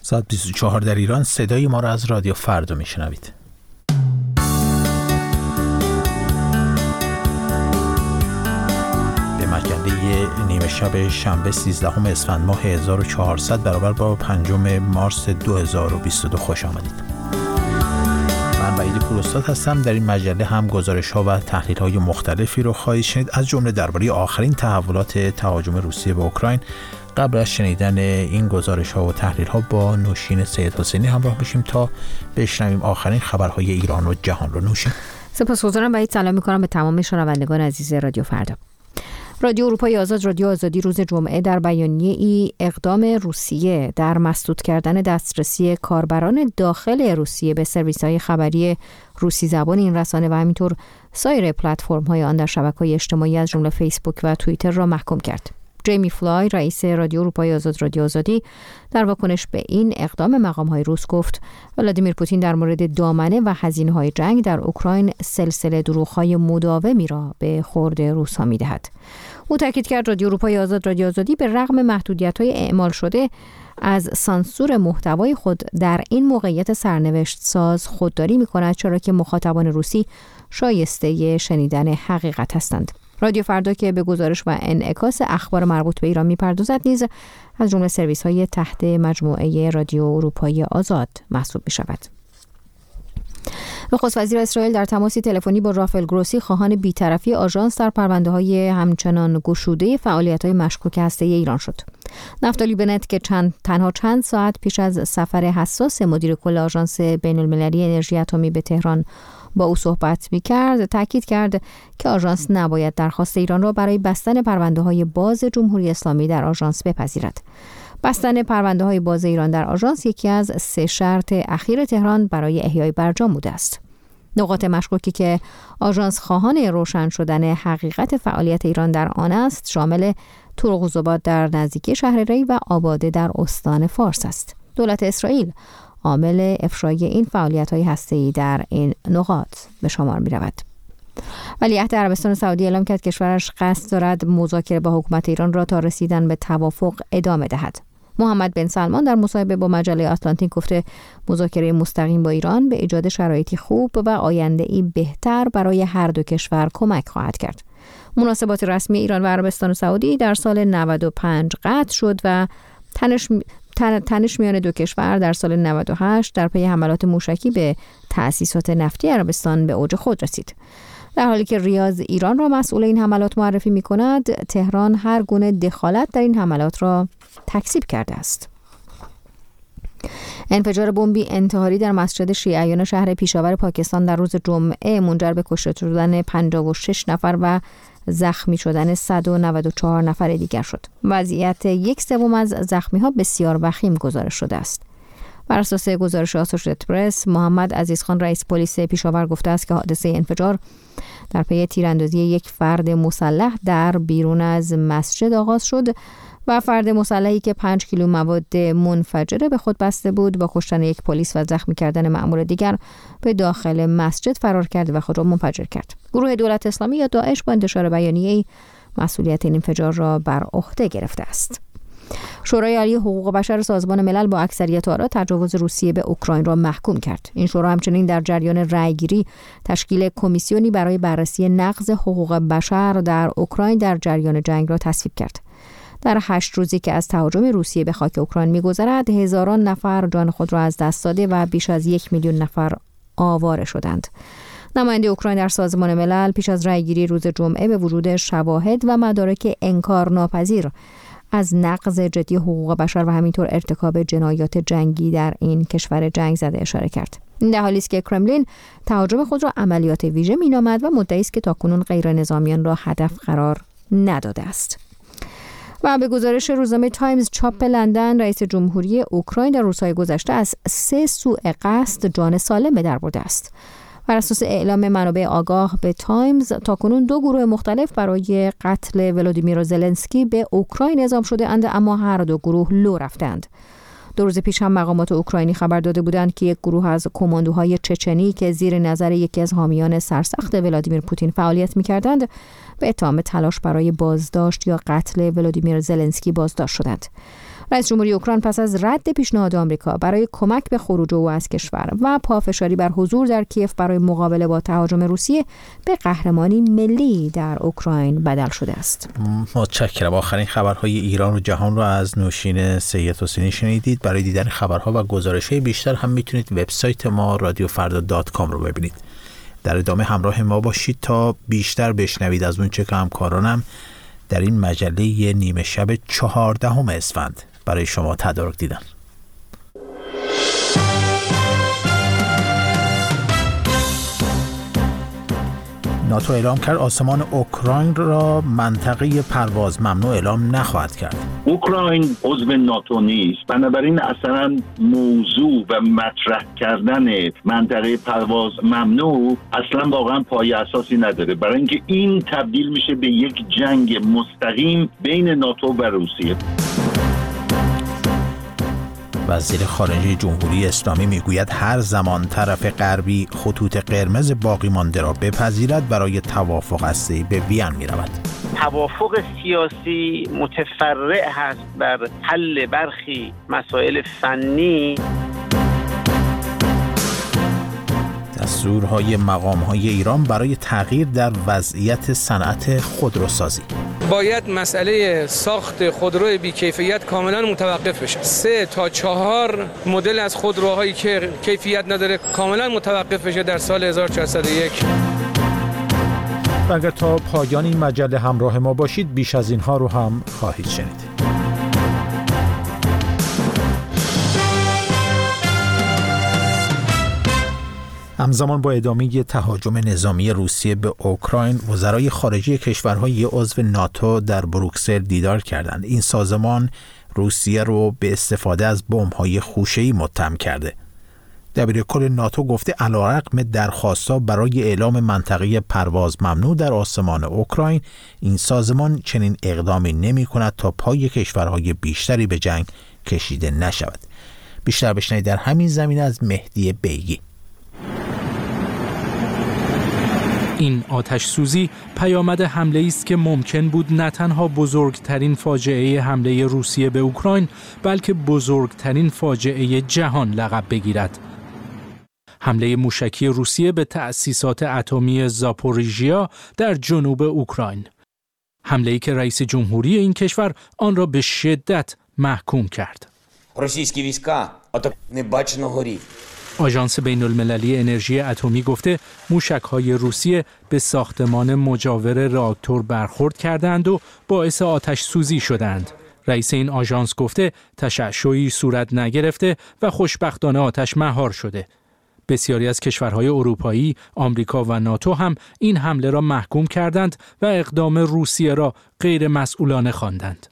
ساعت 24 در ایران. صدای ما را از رادیو فردا میشنوید. به مجله نیمه شب شنبه 13 اسفند ماه 1400 برابر با 5 مارس 2022 خوش آمدید. من وحید پوراستاد هستم. در این مجله هم گزارش‌ها و تحلیل‌های مختلفی رو خواهید شنید، از جمله درباره آخرین تحولات تهاجم روسیه به اوکراین. قبل از شنیدن این گزارش‌ها و تحلیل‌ها با نوشین سید حسینی همراه بشیم تا بشنویم آخرین خبرهای ایران و جهان رو. نوشین. سپاسگزارم و سلام می‌کنم به تمام شنوندگان عزیز رادیو فردا. رادیو اروپای آزاد، رادیو آزادی، روز جمعه در بیانیه‌ای اقدام روسیه در مسدود کردن دسترسی کاربران داخل روسیه به سرویس‌های خبری روسی زبان این رسانه و همینطور سایر پلتفرم‌های آن در شبکه‌های اجتماعی از جمله فیسبوک و توییتر را محکوم کرد. جیمی فلای، رئیس رادیو اروپای آزاد، رادیو آزادی، در واکنش به این اقدام مقام‌های روس گفت ولادیمیر پوتین در مورد دامنه و هزینه‌های جنگ در اوکراین سلسله دروغ‌های مداومی را به خورد روس‌ها می‌دهد. او تاکید کرد رادیو اروپای آزاد، رادیو آزادی به رغم محدودیت‌های اعمال شده از سانسور محتوای خود در این موقعیت سرنوشت ساز خودداری می‌کند، چرا که مخاطبان روسی شایسته شنیدن حقیقت هستند. رادیو فردا که به گزارش و انعکاس اخبار مربوط به ایران می‌پردازد نیز از جمله سرویس‌های تحت مجموعه رادیو اروپای آزاد محسوب می‌شود. نخست وزیر اسرائیل در تماسی تلفنی با رافائل گروسی خواهان بی‌طرفی آژانس در پرونده‌های همچنان گشوده فعالیت‌های مشکوک هسته‌ای ایران شد. نفتالی بنت که تنها چند ساعت پیش از سفر حساس مدیر کل آژانس بین‌المللی انرژی اتمی به تهران با او صحبت می‌کرد، تاکید کرد که آژانس نباید درخواست ایران را برای بستن پرونده‌های باز جمهوری اسلامی در آژانس بپذیرد. بستن پرونده‌های باز ایران در آژانس یکی از 3 شرط اخیر تهران برای احیای برجام بوده است. نقاط مشکوکی که آژانس خواهان روشن شدن حقیقت فعالیت ایران در آن است شامل ترق‌وزباد در نزدیکی شهر ری و آباده در استان فارس است. دولت اسرائیل عامل افشای این فعالیت‌های هسته‌ای در این نقاط به شمار می‌رود. ولیعهد عربستان سعودی اعلام کرد کشورش قصد دارد مذاکره با حکومت ایران را تا رسیدن به توافق ادامه دهد. محمد بن سلمان در مصاحبه با مجله آتلانتیک گفته مذاکره مستقیم با ایران به ایجاد شرایطی خوب و آینده‌ای بهتر برای هر دو کشور کمک خواهد کرد. مناسبات رسمی ایران و عربستان سعودی در سال 95 قطع شد و تنش میان دو کشور در سال 98 در پی حملات موشکی به تأسیسات نفتی عربستان به اوج خود رسید. در حالی که ریاض ایران را مسئول این حملات معرفی می کند، تهران هر گونه دخالت در این حملات را تکذیب کرده است. انفجار بمبی انتحاری در مسجد شیعیان شهر پیشاور پاکستان در روز جمعه منجر به کشته شدن 56 نفر و زخمی شدن 194 نفر دیگر شد. وضعیت 1/3 از زخمی‌ها بسیار وخیم گزارش شده است. بر اساس گزارش آسوشیتد پرس، محمد عزیزخان رئیس پلیس پیشاور گفته است که حادثه انفجار در پی تیراندازی یک فرد مسلح در بیرون از مسجد آغاز شد و فرد مسلحی که 5 کیلو مواد منفجره به خود بسته بود با کشتن یک پلیس و زخمی کردن مأمور دیگر به داخل مسجد فرار کرد و خود را منفجر کرد. گروه دولت اسلامی یا داعش با انتشار بیانیه‌ای مسئولیت این انفجار را بر عهده گرفته است. شورای عالی حقوق بشر سازمان ملل با اکثریت آرا تجاوز روسیه به اوکراین را محکوم کرد. این شورا همچنین در جریان رأیگیری تشکیل کمیسیونی برای بررسی نقض حقوق بشر در اوکراین در جریان جنگ را تصویب کرد. در 8 روزی که از تهاجم روسیه به خاک اوکراین می‌گذرد، هزاران نفر جان خود را از دست داده و بیش از 1 میلیون نفر آواره شدند. نماینده اوکراین در سازمان ملل پیش از رأیگیری روز جمعه به وجود شواهد و مدارک انکارناپذیر از نقض جدی حقوق بشر و همینطور ارتکاب جنایات جنگی در این کشور جنگ زده اشاره کرد. این در حالی است که کرملین تهاجم خود را عملیات ویژه می‌نامد و مدعی است که تاکنون غیر نظامیان را هدف قرار نداده است. و به گزارش روزنامه تایمز چاپ لندن، رئیس جمهوری اوکراین در روزهای گذشته از 3 سوء قصد جان سالم به در برده است. بر اساس اعلام منابع آگاه به تایمز، تاکنون 2 گروه مختلف برای قتل ولادیمیر زلنسکی به اوکراین اعزام شده اند، اما هر 2 گروه لو رفتند. 2 روز پیش هم مقامات اوکراینی خبر داده بودند که یک گروه از کماندوهای چچنی که زیر نظر یکی از حامیان سرسخت ولادیمیر پوتین فعالیت می‌کردند، به اتهام تلاش برای بازداشت یا قتل ولادیمیر زلنسکی بازداشت شدند. رئیس جمهوری اوکراین پس از رد پیشنهاد آمریکا برای کمک به خروج او از کشور و پافشاری بر حضور در کیف برای مقابله با تهاجم روسیه به قهرمانی ملی در اوکراین بدل شده است. متشکرم. آخرین خبرهای ایران و جهان رو از نوشین سید حسینی شنیدید. برای دیدن خبرها و گزارش‌های بیشتر هم میتونید وبسایت ما radiofarda.com رو ببینید. در ادامه همراه ما باشید تا بیشتر بشنوید از اون چه که همکارانم در این مجله نیمه شب 14 اسفند برای شما تدارک دیدن. ناتو اعلام کرد آسمان اوکراین را منطقه پرواز ممنوع اعلام نخواهد کرد. اوکراین عضو ناتو نیست، بنابراین اصلا موضوع و مطرح کردن منطقه پرواز ممنوع اصلا واقعا پایه اساسی نداره، برای اینکه این تبدیل میشه به یک جنگ مستقیم بین ناتو و روسیه. وزیر خارجه جمهوری اسلامی میگوید هر زمان طرف غربی خطوط قرمز باقی مانده را بپذیرد برای توافق هسته‌ای به وین میرود. توافق سیاسی متفرع هست بر حل برخی مسائل فنی. دستورهای مقام‌های ایران برای تغییر در وضعیت صنعت خودروسازی. باید مسئله ساخت خودروی بی‌کیفیت کاملا متوقف بشه. 3 تا 4 مدل از خودروهایی که کیفیت نداره کاملا متوقف بشه در سال 1401. و اگر تا پایان این مجله همراه ما باشید بیش از اینها رو هم خواهید شنید. همزمان با ادامه تهاجم نظامی روسیه به اوکراین، وزرای خارجه کشورهای عضو ناتو در بروکسل دیدار کردند. این سازمان روسیه رو به استفاده از بمب‌های خوشه‌ای متهم کرده. دبیرکل ناتو گفته علیرغم درخواست‌ها برای اعلام منطقه پرواز ممنوع در آسمان اوکراین، این سازمان چنین اقدامی نمی‌کند تا پای کشورهای بیشتری به جنگ کشیده نشود. بیشتر بشنوید در همین زمینه از مهدی بیگی. این آتش سوزی پیامد حمله است که ممکن بود نه تنها بزرگترین فاجعه حمله روسیه به اوکراین بلکه بزرگترین فاجعه جهان لقب بگیرد. حمله موشکی روسیه به تأسیسات اتمی زاپوریژیا در جنوب اوکراین. حمله‌ای که رئیس جمهوری این کشور آن را به شدت محکوم کرد. روسیسкі війська ото небаченого рівня. آژانس بین‌المللی انرژی اتمی گفته موشک‌های روسیه به ساختمان مجاور راکتور برخورد کردند و باعث آتش سوزی شدند. رئیس این آژانس گفته تشعشعی صورت نگرفته و خوشبختانه آتش مهار شده. بسیاری از کشورهای اروپایی، آمریکا و ناتو هم این حمله را محکوم کردند و اقدام روسیه را غیر مسئولانه خواندند.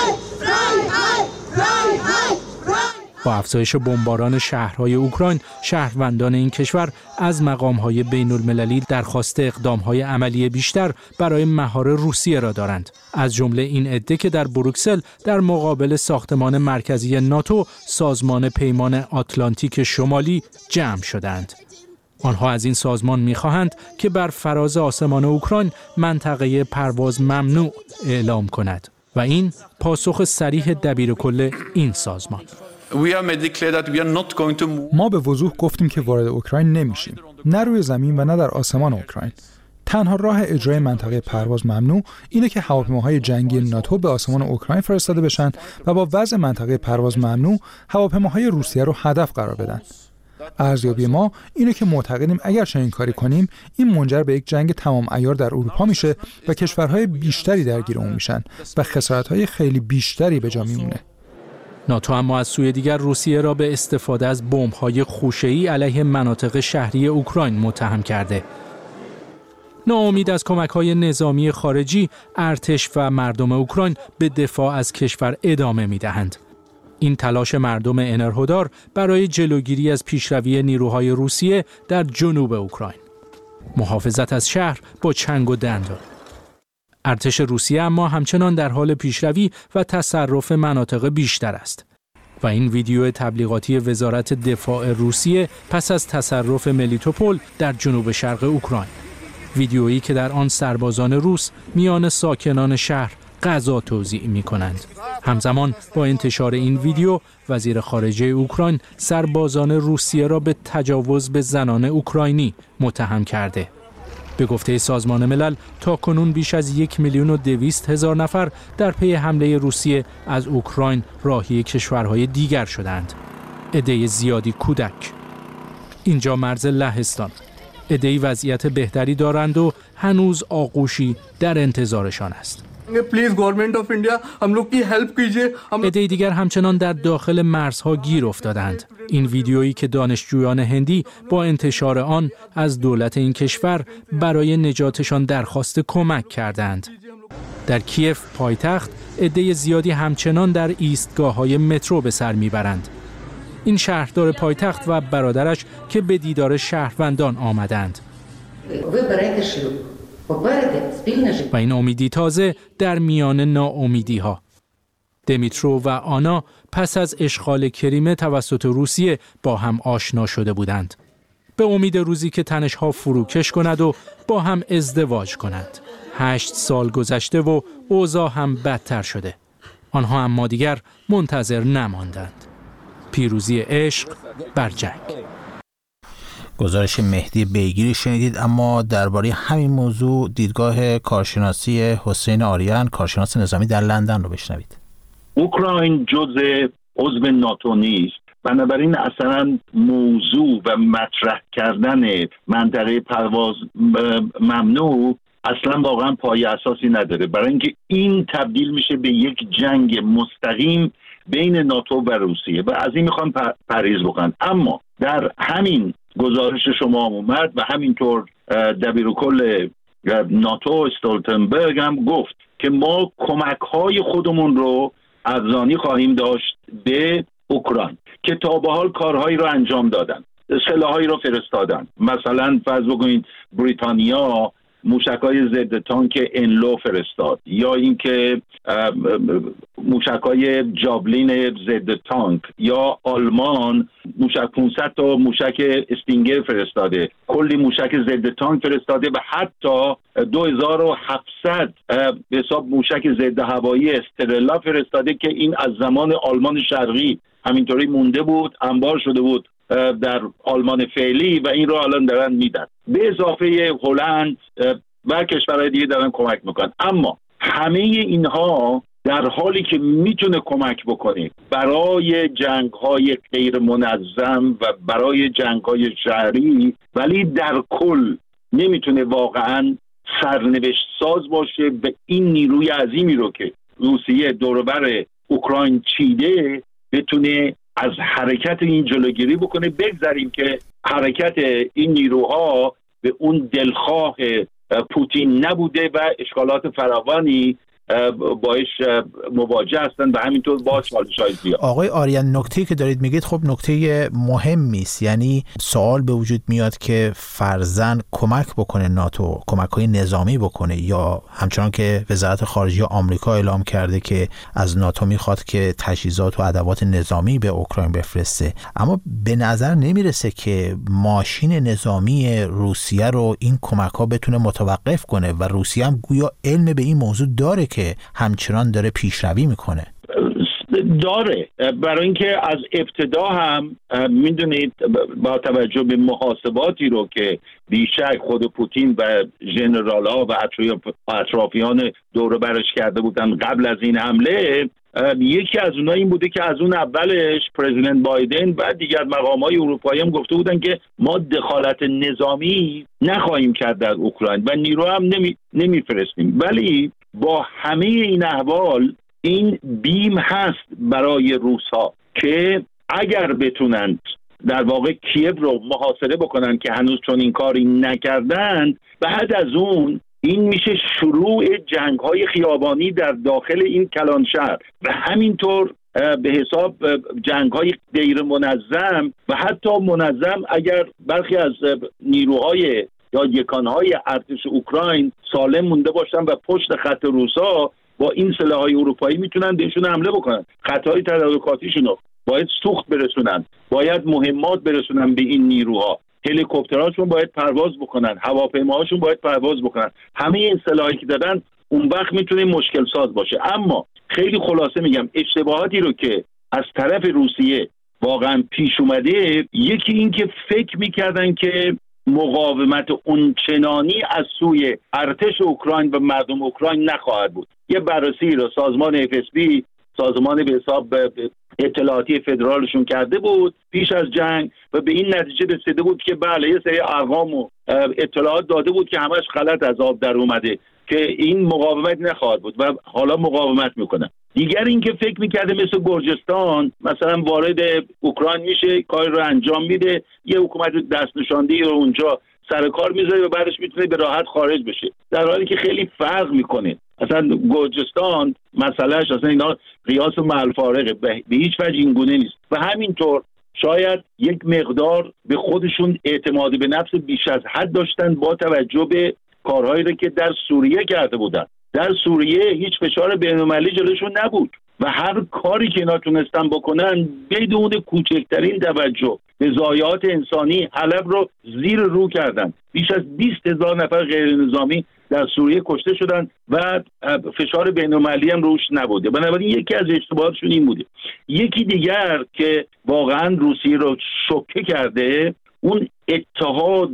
با افزایش بمباران شهرهای اوکراین، شهروندان این کشور از مقام‌های بین‌المللی درخواست اقدام‌های عملی بیشتر برای مهار روسیه را دارند. از جمله این عده که در بروکسل در مقابل ساختمان مرکزی ناتو، سازمان پیمان آتلانتیک شمالی جمع شدند. آنها از این سازمان می‌خواهند که بر فراز آسمان اوکراین منطقه پرواز ممنوع اعلام کند و این پاسخ صریح دبیرکل این سازمان. ما به وضوح گفتیم که وارد اوکراین نمیشیم، نه روی زمین و نه در آسمان اوکراین. تنها راه اجرای منطقه پرواز ممنوع اینه که هواپیماهای جنگی ناتو به آسمان اوکراین فرستاده بشن و با وضع منطقه پرواز ممنوع هواپیماهای روسیه رو هدف قرار بدن. ارزیابی ما اینه که معتقدیم اگر چنین کاری کنیم این منجر به یک جنگ تمام عیار در اروپا میشه و کشورهای بیشتری درگیر اون میشن و خسارت‌های خیلی بیشتری به جا میمونه. ناتو اما از سوی دیگر روسیه را به استفاده از بمب‌های خوشه‌ای علیه مناطق شهری اوکراین متهم کرده. ناامید از کمک‌های نظامی خارجی، ارتش و مردم اوکراین به دفاع از کشور ادامه می‌دهند. این تلاش مردم انرهودار برای جلوگیری از پیشروی نیروهای روسیه در جنوب اوکراین. محافظت از شهر با چنگ و دندان. ارتش روسیه اما همچنان در حال پیشروی و تصرف مناطق بیشتر است. و این ویدیو تبلیغاتی وزارت دفاع روسیه پس از تصرف ملیتوپول در جنوب شرق اوکراین. ویدیویی که در آن سربازان روس میان ساکنان شهر غذا توزیع می‌کنند. همزمان با انتشار این ویدیو، وزیر خارجه اوکراین سربازان روسیه را به تجاوز به زنان اوکراینی متهم کرده. به گفته سازمان ملل تاکنون بیش از 1,200,000 نفر در پی حمله روسیه از اوکراین راهی کشورهای دیگر شدند. عده زیادی کودک. اینجا مرز لهستان. عده‌ای وضعیت بهتری دارند و هنوز آغوشی در انتظارشان است. عده‌ای دیگر همچنان در داخل مرزها گیر افتادند. این ویدیویی که دانشجویان هندی با انتشار آن از دولت این کشور برای نجاتشان درخواست کمک کردند. در کیف پایتخت عده زیادی همچنان در ایستگاه‌های مترو به سر میبرند. این شهردار پایتخت و برادرش که به دیدار شهروندان آمدند. و این امیدی تازه در میان ناامیدی ها. دمیترو و آنا پس از اشغال کریمه توسط روسیه با هم آشنا شده بودند. به امید روزی که تنش‌ها فروکش کند و با هم ازدواج کنند. 8 سال گذشته و اوضاع هم بدتر شده. آنها اما دیگر منتظر نماندند. پیروزی عشق بر جنگ. گزارش مهدی بیگیری شنیدید. اما درباره همین موضوع دیدگاه کارشناسی حسین آریان، کارشناس نظامی در لندن رو بشنوید. اوکراین جزء عضو ناتو نیست، بنابراین اصلا موضوع و مطرح کردن منطقه پرواز ممنوع اصلا واقعا پایه اساسی نداره، برای اینکه این تبدیل میشه به یک جنگ مستقیم بین ناتو و روسیه و از این میخوان پرهیز بکنن. اما در همین گزارش شما اومد و همینطور دبیرکل ناتو استولتنبرگ هم گفت که ما کمک‌های خودمون رو ارزانی خواهیم داشت به اوکراین که تا به حال کارهایی رو انجام دادن، سلاحایی رو فرستادن. مثلا فرض بکنید بریتانیا موشک‌های ضد تانک انلو فرستاد، یا اینکه موشک‌های جابلین ضد تانک، یا آلمان موشک 500 تا موشک استینگر فرستاده، کلی موشک ضد تانک فرستاده و حتی 2700 به حساب موشک ضد هوایی استرلا فرستاده که این از زمان آلمان شرقی همینطوری مونده بود، انبار شده بود در آلمان فعلی و این رو الان دارن میدن، به اضافه هلند و کشورهای دیگه دارن کمک میکنن. اما همه اینها در حالی که میتونه کمک بکنه برای جنگ‌های غیر منظم و برای جنگ‌های شهری، ولی در کل نمیتونه واقعاً سرنوشت ساز باشه به این نیروی عظیمی رو که روسیه دوربر اوکراین چیده بتونه از حرکت این جلوگیری بکنه. بگذاریم که حرکت این نیروها به اون دلخواه پوتین نبوده و اشکالات فراوانی باش مواجه هستن و همینطور با چالش‌های زیاد. آقای آریان، نکته‌ای که دارید میگید خب نکته مهمی است. یعنی سوال به وجود میاد که فرضاً کمک بکنه ناتو، کمک‌های نظامی بکنه، یا همچنان که وزارت خارجه آمریکا اعلام کرده که از ناتو میخواد که تجهیزات و ادوات نظامی به اوکراین بفرسته، اما به نظر نمیرسه که ماشین نظامی روسیه رو این کمک‌ها بتونه متوقف کنه و روسیه هم گویا علم به این موضوع داره که همچنان داره پیشروی میکنه. داره، برای اینکه از ابتدا هم میدونید با توجه به محاسباتی رو که بیشک خود پوتین و ژنرال‌ها و اطرافیان دور برش کرده بودن قبل از این حمله، یکی از اونها این بوده که از اون اولش پرزیدنت بایدن و دیگر مقام‌های اروپایی هم گفته بودن که ما دخالت نظامی نخواهیم کرد در اوکراین و نیرو هم نمیفرستیم. ولی با همه این احوال این بیم هست برای روس‌ها که اگر بتونند در واقع کیև رو محاصره بکنن که هنوز چون این کاری نکردند، بعد از اون این میشه شروع جنگ‌های خیابانی در داخل این کلان شهر و همینطور به حساب جنگ‌های غیر منظم و حتی منظم اگر برخی از نیروهای یا یکانهای ارتش اوکراین سالم مونده باشن و پشت خط روسا با این سلاح‌های اروپایی میتونن بهشون حمله بکنن. خطهای تدارکاتیشون رو باید سوخت برسونن، باید مهمات برسونن به این نیروها، هلیکوپترهاشون باید پرواز بکنن، هواپیماهاشون باید پرواز بکنن. همه این سلاحی که دادن اون وقت میتونه مشکل ساز باشه. اما خیلی خلاصه میگم اشتباهاتی رو که از طرف روسیه واقعا پیش اومده، یکی این که فکر میکردن که مقاومت اونچنانی از سوی ارتش اوکراین و مردم اوکراین نخواهد بود. یه بررسی رو سازمان FSB، سازمان به حساب اطلاعاتی فدرالشون کرده بود پیش از جنگ و به این نتیجه رسیده بود که بله یه سری ارقام و اطلاعات داده بود که همش غلط از آب در اومده که این مقاومت نخواهد بود و حالا مقاومت میکنن. دیگر این که فکر میکرده مثل گرجستان مثلا وارد اوکراین میشه، کار رو انجام میده، یه حکومت دست نشانده‌ای رو اونجا سر کار میذاره و بعدش میتونه به راحت خارج بشه، در حالی که خیلی فرق میکنه. اصلا گرجستان مسئلهش اصلا اینا قیاس مع الفارقه، به هیچ وجه این گونه نیست. و همینطور شاید یک مقدار به خودشون اعتماد به نفس بیش از حد داشتن با توجه به کارهایی رو که در سوریه کرده بودن. در سوریه هیچ فشار بین‌المللی جلوشون نبود و هر کاری که اینا تونستن بکنن بدون کوچکترین توجه به ضایعات انسانی حلب رو زیر رو کردن. بیش از 20,000 نفر غیر نظامی در سوریه کشته شدن و فشار بین‌المللی هم روش نبوده. بنابراین یکی از اشتباهاتشون این بوده. یکی دیگر که واقعا روسیه رو شوکه کرده، اون اتحاد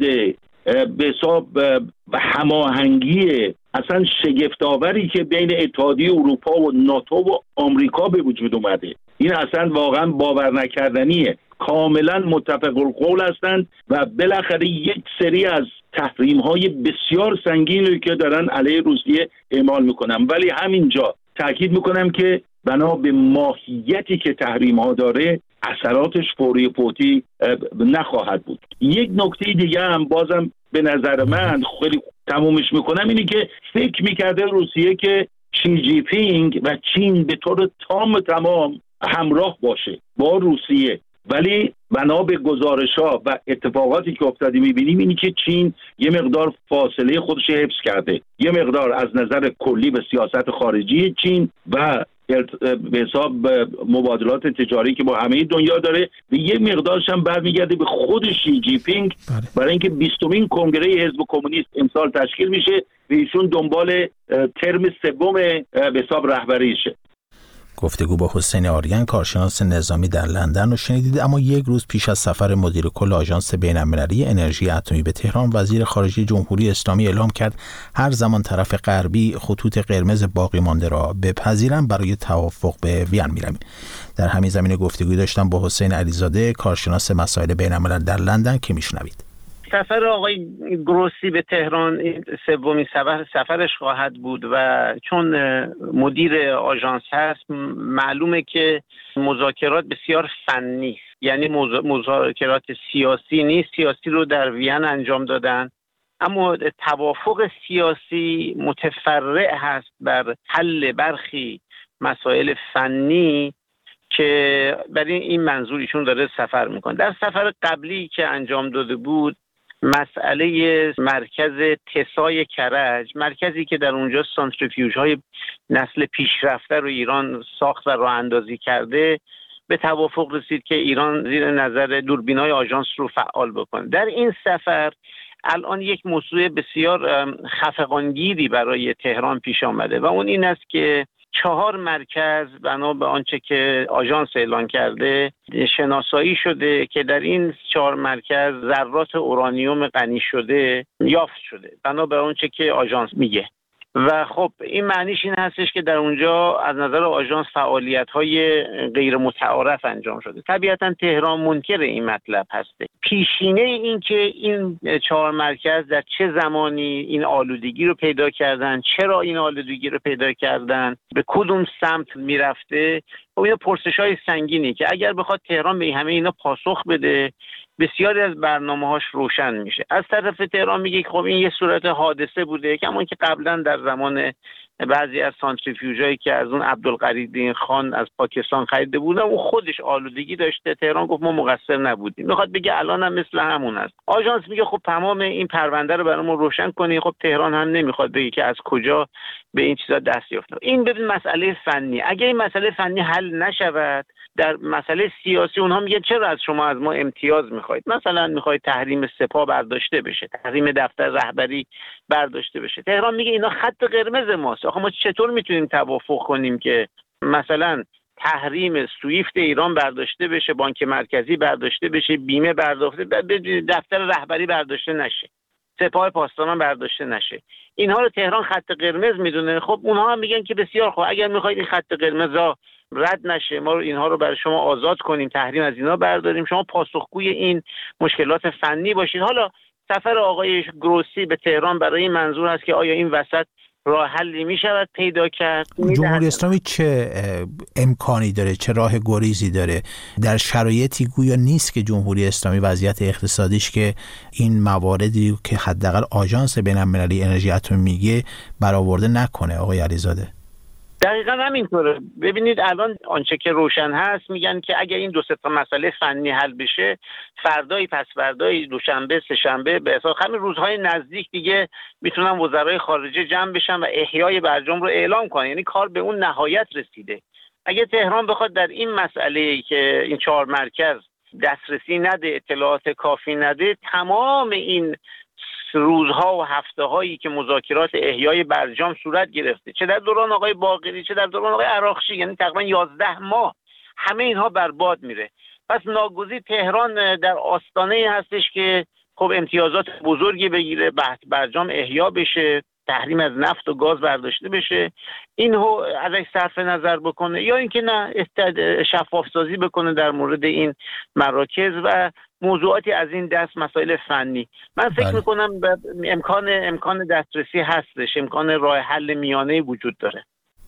به حساب و هماهنگی اصلا شگفت‌آوری که بین اتحادیه اروپا و ناتو و آمریکا به وجود اومده، این اصلا واقعا باور نکردنیه. کاملا متفق القول هستند و بالاخره یک سری از تحریم‌های بسیار سنگینی که دارن علیه روسیه اعمال میکنن، ولی همینجا تاکید میکنم که بنا به ماهیتی که تحریم‌ها داره اثراتش فوری فوتی نخواهد بود. یک نکته دیگه هم بازم به نظر من خیلی تمومش میکنم، اینی که فکر میکرده روسیه که شی جی پینگ و چین به طور تمام همراه باشه با روسیه، ولی بنا به گزارش‌ها و اتفاقاتی که افتاده می‌بینیم اینی که چین یه مقدار فاصله خودش حفظ کرده، یه مقدار از نظر کلی به سیاست خارجی چین و به حساب مبادلات تجاری که با همه دنیا داره و یه مقدارش هم برمیگرده به خود شی جی پینگ برای اینکه 20مین کنگره حزب کمونیست امسال تشکیل میشه و ایشون دنبال ترم سوم به حساب رهبریشه. گفتگو با حسین آریان، کارشناس نظامی در لندن رو شنیدید. اما یک روز پیش از سفر مدیر کل آژانس بین‌المللی انرژی اتمی به تهران، وزیر خارجه جمهوری اسلامی اعلام کرد هر زمان طرف غربی خطوط قرمز باقی مانده را بپذیرند برای توافق به وین می‌رویم. در همین زمینه گفتگوی داشتم با حسین علیزاده، کارشناس مسائل بین‌الملل در لندن، که میشنوید. سفر آقای گروسی به تهران سومین سفرش خواهد بود و چون مدیر آژانس هست معلومه که مذاکرات بسیار فنی است، یعنی مذاکرات سیاسی نیست. سیاسی رو در وین انجام دادن، اما توافق سیاسی متفرع هست بر حل برخی مسائل فنی که برای این منظور ایشون داره سفر میکنه. در سفر قبلی که انجام داده بود مسئله مرکز تسای کرج، مرکزی که در اونجا سانتریفیوژ های نسل پیشرفته رو ایران ساخت و راه اندازی کرده، به توافق رسید که ایران زیر نظر دوربینای آژانس رو فعال بکنه. در این سفر الان یک موضوع بسیار خفقانگیری برای تهران پیش آمده و اون این است که 4 مرکز بنا به آنچه که آژانس اعلان کرده شناسایی شده که در این 4 مرکز ذرات اورانیوم غنی شده یافت شده بنا به آنچه که آژانس میگه. و خب این معنیش این هستش که در اونجا از نظر آژانس فعالیت‌های غیر متعارف انجام شده. طبیعتاً تهران منکر این مطلب هسته. پیشینه این که این 4 مرکز در چه زمانی این آلودگی رو پیدا کردن، چرا این آلودگی رو پیدا کردن، به کدوم سمت میرفته، خب این پرسش‌های سنگینی که اگر بخواد تهران به همه اینا پاسخ بده بسیاری از برنامه‌هاش روشن میشه. از طرف تهران میگه خب این یه صورت حادثه بوده، کما که قبلا در زمان بعضی از سانتریفیوژهایی که از اون عبدالقریدین خان از پاکستان خریده بودن اون خودش آلودگی داشته. تهران گفت ما مقصر نبودیم. میخواد بگه الان هم مثل همون است. آژانس میگه خب تمام این پرونده رو برامون روشن کنی. خب تهران هم نمیخواد بگه که از کجا به این چیزا دست یافته. این ببین مسئله فنی. اگه این مسئله فنی حل نشود در مسئله سیاسی اونها میگن چرا از شما از ما امتیاز میخواید؟ مثلا میخواید تحریم سپاه برداشته بشه، تحریم دفتر رهبری برداشته بشه. تهران میگه اینا خط قرمز ماست. آخه ما چطور میتونیم توافق کنیم که مثلا تحریم سویفت ایران برداشته بشه، بانک مرکزی برداشته بشه، بیمه برداشته، دفتر رهبری برداشته نشه، سپاه پاسداران برداشته نشه؟ اینها رو تهران خط قرمز میدونه. خب اونها هم میگن که بسیار خوب، اگر میخواید این خط قرمزا رد نشه، ما اینها رو برای شما آزاد کنیم، تحریم از اینا برداریم، شما پاسخگوی این مشکلات فنی باشید. حالا سفر آقای گروسی به تهران برای این منظور هست که آیا این وسط راه حلی می شود پیدا کرد؟ جمهوری اسلامی چه امکانی داره، چه راه گریزی داره در شرایطی گویا نیست که جمهوری اسلامی وضعیت اقتصادیش که این مواردی که حداقل آژانس بین‌المللی انرژی اتمی میگه برآورده نکنه؟ آقای علیزاده دقیقاً همینطوره. ببینید الان آنچه که روشن هست میگن که اگر این دو سه تا مسئله فنی حل بشه، فردایی پس فردایی، دوشنبه سه‌شنبه، به حساب همین روزهای نزدیک دیگه میتونن وزرای خارجه جمع بشن و احیای برجام رو اعلام کنن. یعنی کار به اون نهایت رسیده. اگه تهران بخواد در این مسئله‌ای که این 4 مرکز دسترسی نده، اطلاعات کافی نده، تمام این روزها و هفته هایی که مذاکرات احیای برجام صورت گرفته، چه در دوران آقای باقری چه در دوران آقای عراقچی، یعنی تقریبا 11 ماه، همه اینها برباد میره. پس ناگزیر تهران در آستانه هستش که خب امتیازات بزرگی بگیره، برجام احیا بشه، تحریم از نفت و گاز برداشته بشه، اینو ازش صرف نظر بکنه، یا اینکه نه شفاف سازی بکنه در مورد این مراکز و موضوعاتی از این دست، مسائل فنی. من فکر میکنم امکان دسترسی هستش، امکان راه حل میانه وجود داره.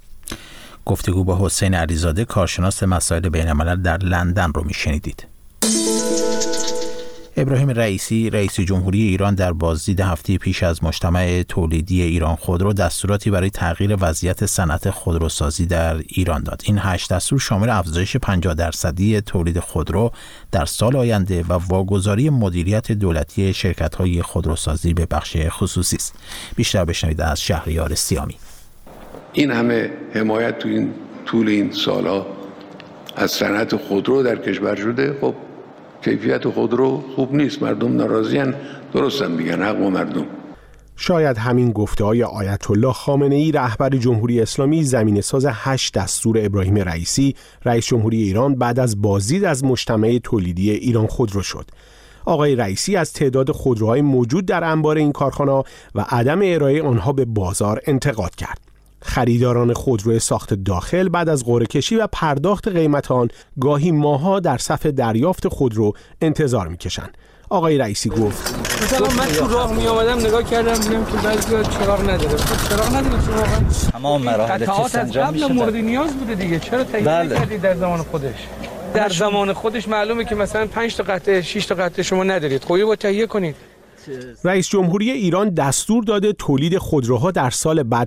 گفتگو با حسین علیزاده، کارشناس مسائل بین‌الملل در لندن رو میشنیدید. ابراهیم رئیسی، رئیس جمهوری ایران، در بازدید هفته پیش از مجتمع تولیدی ایران خودرو دستوراتی برای تغییر وضعیت صنعت خودروسازی در ایران داد. این 8 دستور شامل افزایش 50% تولید خودرو در سال آینده و واگذاری مدیریت دولتی شرکت‌های خودروسازی به بخش خصوصی است. بیشتر بشنوید از شهریار سیامی. این همه حمایت تو این طول این سالها از صنعت خودرو در کشور شده، خب کیفیت خودرو خوب نیست، مردم ناراضی‌اند، درستم میگن، حق با مردم. شاید همین گفته‌های آیت الله خامنه‌ای رهبر جمهوری اسلامی زمینه‌ساز 8 دستور ابراهیم رئیسی رئیس جمهوری ایران بعد از بازدید از مجتمع تولیدی ایران خودرو شد. آقای رئیسی از تعداد خودروهای موجود در انبار این کارخانه و عدم ارائه آنها به بازار انتقاد کرد. خریداران خودرو ساخت داخل بعد از قرعه کشی و پرداخت قیمت آن گاهی ماه‌ها در صف دریافت خودرو انتظار می‌کشند. آقای رئیسی گفت مثلا من تو راه می اومدم نگاه کردم دیدم که بعضیا چراغ نداره. چراغ نداره واقعا. تمام مراحل تست انجام میشه. مورد نیاز بوده دیگه. چرا تایید نکردید در زمان خودش؟ در زمان خودش معلومه که مثلا 5 تا قطعه 6 تا قطعه شما ندارید. خب با تهیه کنید. رئیس جمهوری ایران دستور داده تولید خودروها در سال بعد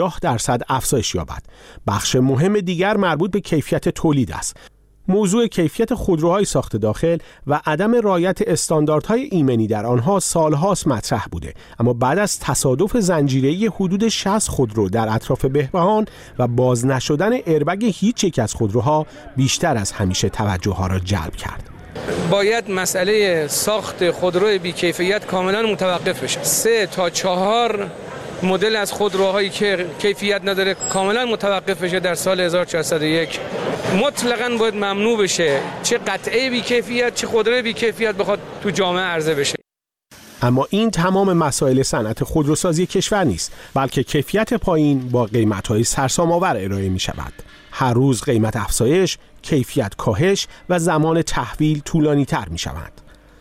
50% افزایش یابد. بخش مهم دیگر مربوط به کیفیت تولید است. موضوع کیفیت خودروهای ساخت داخل و عدم رعایت استانداردهای ایمنی در آنها سالهاست مطرح بوده، اما بعد از تصادف زنجیره‌ای حدود 60 خودرو در اطراف بهبهان و باز نشدن ایربگ هیچ یک از خودروها بیشتر از همیشه توجه ها را جلب کرد. باید مسئله ساخت خودروی بی‌کیفیت کاملا متوقف بشه. 3 تا 4 مدل از خودروهایی که کیفیت نداره کاملا متوقف بشه در سال 1401. مطلقاً باید ممنوع بشه چه قطعه بی‌کیفیت چه خودروی بی‌کیفیت بخواد تو جامعه عرضه بشه. اما این تمام مسائل صنعت خودروسازی کشور نیست، بلکه کیفیت پایین با قیمت‌های سرسام‌آور ارائه می‌شود. هر روز قیمت افزایش، کیفیت کاهش و زمان تحویل طولانی‌تر می‌شوند.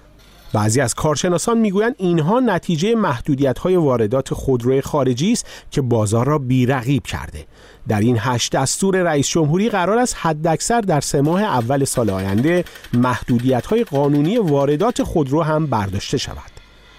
بعضی از کارشناسان میگویند اینها نتیجه محدودیت‌های واردات خودروی خارجی است که بازار را بی‌رقیب کرده. در این 8 دستور رئیس جمهوری قرار است حداکثر در 3 ماه اول سال آینده محدودیت‌های قانونی واردات خودرو هم برداشته شود.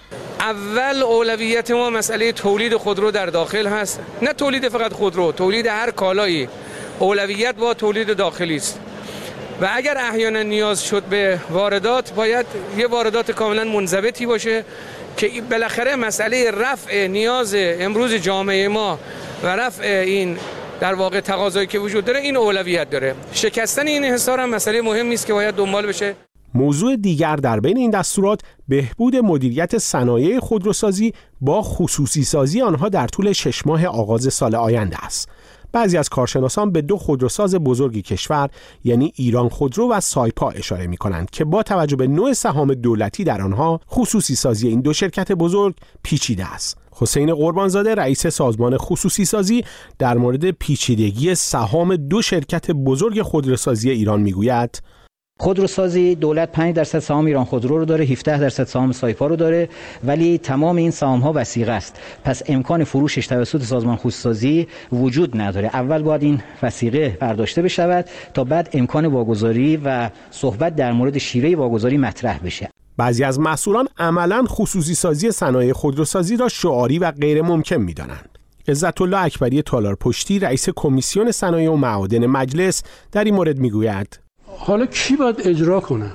اول اولویت ما مسئله تولید خودرو در داخل هست، نه تولید فقط خودرو، تولید هر کالایی. اولویت با تولید داخلی است و اگر احیانا نیاز شد به واردات باید یه واردات کاملا منضبطی باشه که بالاخره مسئله رفع نیاز امروز جامعه ما و رفع این در واقع تقاضایی که وجود داره این اولویت داره. شکستن این انحصار هم مسئله مهمی است که باید دنبال بشه. موضوع دیگر در بین این دستورات بهبود مدیریت صنایع خودروسازی با خصوصی سازی آنها در طول 6 ماه آغاز سال آینده است. بعضی از کارشناسان به 2 خودروساز بزرگ کشور یعنی ایران خودرو و سایپا اشاره می‌کنند که با توجه به نوع سهام دولتی در آنها خصوصی سازی این 2 شرکت بزرگ پیچیده است. حسین قربانزاده رئیس سازمان خصوصی سازی در مورد پیچیدگی سهام 2 شرکت بزرگ خودروسازی ایران میگوید: خودروسازی دولت 5% سهام ایران خودرو رو داره، 17% سهام سایپا رو داره، ولی تمام این سهام ها وثیقه است. پس امکان فروشش توسط سازمان خصوصی وجود نداره. اول باید این وثیقه برداشته بشود تا بعد امکان واگذاری و صحبت در مورد شیوه واگذاری مطرح بشه. بعضی از مسئولان عملاً خصوصی سازی صنایع خودروسازی را شعاری و غیر ممکن می‌دانند. عزت الله اکبری تالارپشتی رئیس کمیسیون صنایع و معادن مجلس در این مورد میگوید: حالا کی باید اجرا کنه؟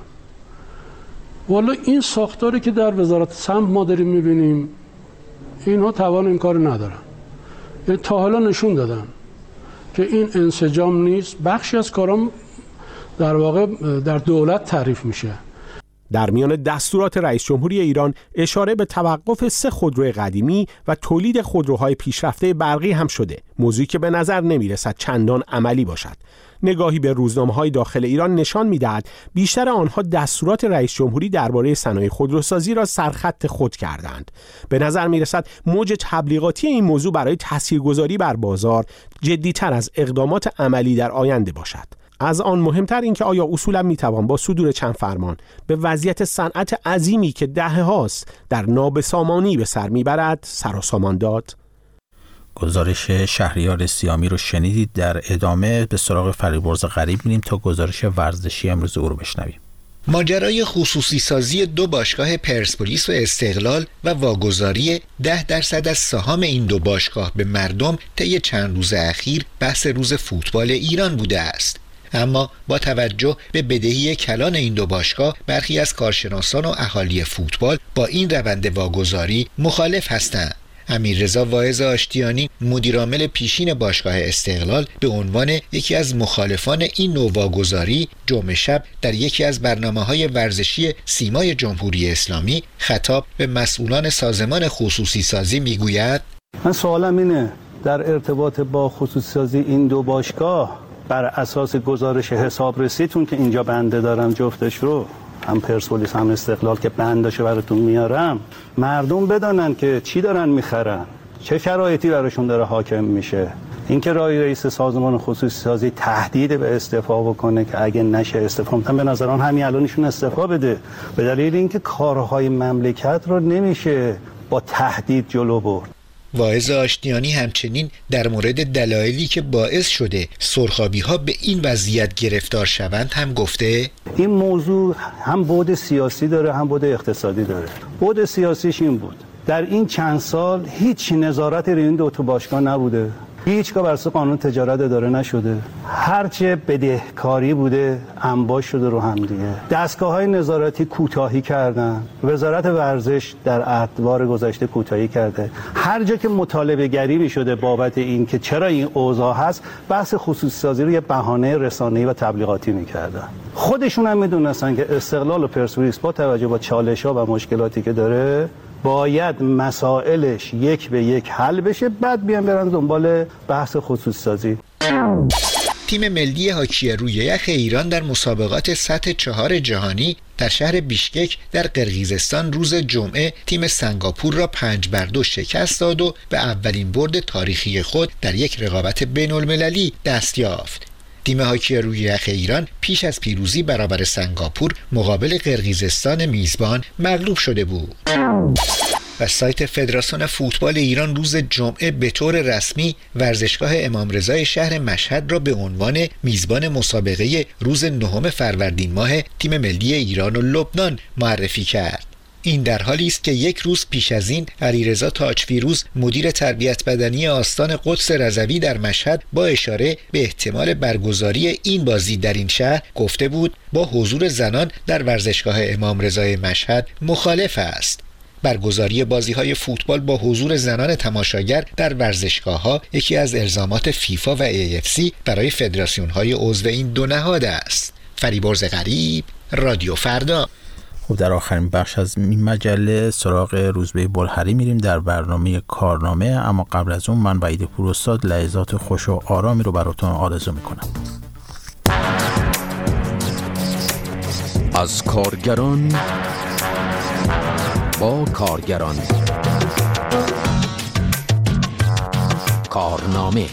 والا این ساختاری که در وزارت سمت ما داریم میبینیم اینها توان این کار ندارن. یعنی تا حالا نشون دادن که این انسجام نیست. بخشی از کارام در واقع در دولت تعریف میشه. در میان دستورات رئیس جمهوری ایران اشاره به توقف 3 خودرو قدیمی و تولید خودروهای پیشرفته برقی هم شده، موضوعی که به نظر نمیرسد چندان عملی باشد. نگاهی به روزنامه‌های داخل ایران نشان می‌دهد بیشتر آنها دستورات رئیس جمهوری درباره صنایع خودروسازی را سرخط خود کردند. به نظر می‌رسد موج تبلیغاتی این موضوع برای تاثیرگذاری بر بازار جدی‌تر از اقدامات عملی در آینده باشد. از آن مهمتر اینکه آیا اصولا میتوان با صدور چند فرمان به وضعیت صنعت عظیمی که دهه‌هاست در نابسامانی به سر میبرد سر و سامان داد؟ گزارش شهریار سیامی رو شنیدید. در ادامه به سراغ فریبرز غریب میریم تا گزارش ورزشی امروز او رو بشنویم. ماجرای خصوصی سازی 2 باشگاه پرسپولیس و استقلال و واگذاری 10% از سهام این 2 باشگاه به مردم طی چند روز اخیر بحث روز فوتبال ایران بوده است. اما با توجه به بدهی کلان این 2 باشگاه برخی از کارشناسان و اهالی فوتبال با این روند واگذاری مخالف هستند. امیررضا واعظ آشتیانی مدیرعامل پیشین باشگاه استقلال به عنوان یکی از مخالفان این نوع واگذاری جمعه شب در یکی از برنامه‌های ورزشی سیمای جمهوری اسلامی خطاب به مسئولان سازمان خصوصی سازی میگوید: من سوالم اینه در ارتباط با خصوصی سازی این 2 باشگاه بر اساس گزارش حسابرسیتون که اینجا بنده دارم جفتش رو، هم پرسپولیس هم استقلال که بنداشو براتون میارم، مردم بدانن که چی دارن میخرن، چه شرایطی براشون داره حاکم میشه. اینکه رئیس سازمان خصوصی سازی تهدید به استعفا بکنه که اگه نشه استعفا میدن، به نظران همین الانشون استعفا بده، به دلیل اینکه کارهای مملکت رو نمیشه با تهدید جلو برد. واعظ آشتیانی همچنین در مورد دلایلی که باعث شده سرخابی‌ها به این وضعیت گرفتار شوند هم گفته: این موضوع هم بعد سیاسی داره هم بعد اقتصادی داره. بعد سیاسیش این بود در این چند سال هیچ نظارت روی این 2 باشگاه نبوده، هیچگاه بر اساس قانون تجارت اداره نشده، هرچه بدهکاری بوده انباش شده رو هم دیگه. دستگاه‌های نظارتی کوتاهی کردن، وزارت ورزش در ادوار گذشته کوتاهی کرده. هر جا که مطالبه گری می‌شده بابت این که چرا این اوضاع هست، بحث خصوصی سازی رو یه بهانه رسانه‌ای و تبلیغاتی می‌کردن. خودشون هم می‌دونستن که استقلال و پرسپولیس با توجه به چالش‌ها و مشکلاتی که داره باید مسائلش 1 به 1 حل بشه، بعد بیان برن دنبال بحث خصوصی سازی. تیم ملی هاکی روی یخ ایران در مسابقات سطح 4 جهانی در شهر بیشکک در قرقیزستان روز جمعه تیم سنگاپور را 5-2 شکست داد و به اولین برد تاریخی خود در یک رقابت بین‌المللی دست یافت. تیم هاکی روی یخ ایران پیش از پیروزی برابر سنگاپور مقابل قرقیزستان میزبان مغلوب شده بود. و سایت فدراسیون فوتبال ایران روز جمعه به طور رسمی ورزشگاه امام رضای شهر مشهد را به عنوان میزبان مسابقه روز 9 فروردین ماه تیم ملی ایران و لبنان معرفی کرد. این در حالی است که 1 روز پیش از این علیرضا تاجفیروز مدیر تربیت بدنی آستان قدس رضوی در مشهد با اشاره به احتمال برگزاری این بازی در این شهر گفته بود با حضور زنان در ورزشگاه امام رضای مشهد مخالف است. برگزاری بازی‌های فوتبال با حضور زنان تماشاگر در ورزشگاه‌ها یکی از الزامات فیفا و AFC برای فدراسیون‌های عضو این دو نهاد است. فریبرز غریب، رادیو فردا. خب در آخرین بخش از این مجله سراغ روزبه بلحری میریم در برنامه کارنامه، اما قبل از اون من وحید پوراستاد لحظات خوش و آرامی رو براتون آرزو میکنم. از کارگران با کارگران، کارنامه.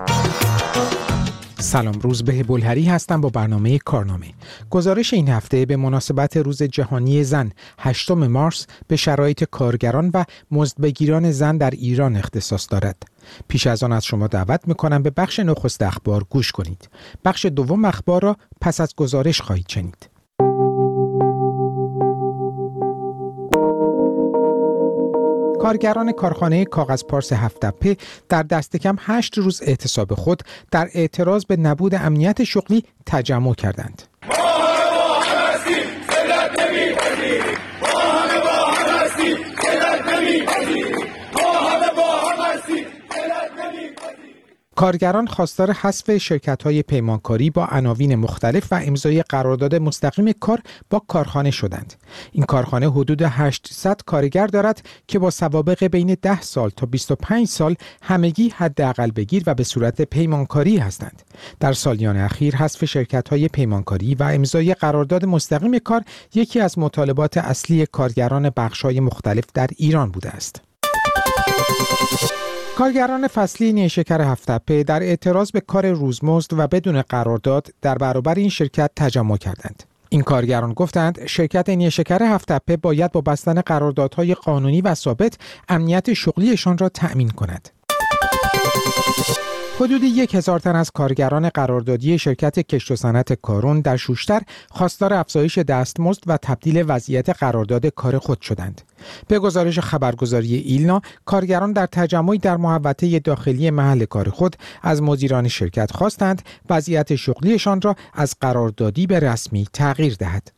سلام، روزبه بلحری هستم با برنامه کارنامه. گزارش این هفته به مناسبت روز جهانی زن 8 مارس به شرایط کارگران و مزدبگیران زن در ایران اختصاص دارد. پیش از آن از شما دعوت می‌کنم به بخش نخست اخبار گوش کنید. بخش دوم اخبار را پس از گزارش خواهید شنید. کارگران کارخانه کاغذ پارس هفت‌تپه در دست کم 8 روز اعتصاب خود در اعتراض به نبود امنیت شغلی تجمع کردند. کارگران خواستار حذف شرکت‌های پیمانکاری با عناوین مختلف و امضای قرارداد مستقیم کار با کارخانه شدند. این کارخانه حدود 800 کارگر دارد که با سوابق بین 10 سال تا 25 سال همگی حداقل بگیر و به صورت پیمانکاری هستند. در سالیان اخیر حذف شرکت‌های پیمانکاری و امضای قرارداد مستقیم کار یکی از مطالبات اصلی کارگران بخش‌های مختلف در ایران بوده است. کارگران فصلی نیشکر هفت‌تپه در اعتراض به کار روزمزد و بدون قرارداد در برابر این شرکت تجمع کردند. این کارگران گفتند شرکت نیشکر هفت‌تپه باید با بستن قراردادهای قانونی و ثابت امنیت شغلیشان را تأمین کند. حدود 1000 تن از کارگران قراردادی شرکت کشت و صنعت کارون در شوشتر خواستار افزایش دستمزد و تبدیل وضعیت قرارداد کار خود شدند. به گزارش خبرگزاری ایلنا، کارگران در تجمعی در محوطه داخلی محل کار خود از مدیران شرکت خواستند وضعیت شغلیشان را از قراردادی به رسمی تغییر دهد.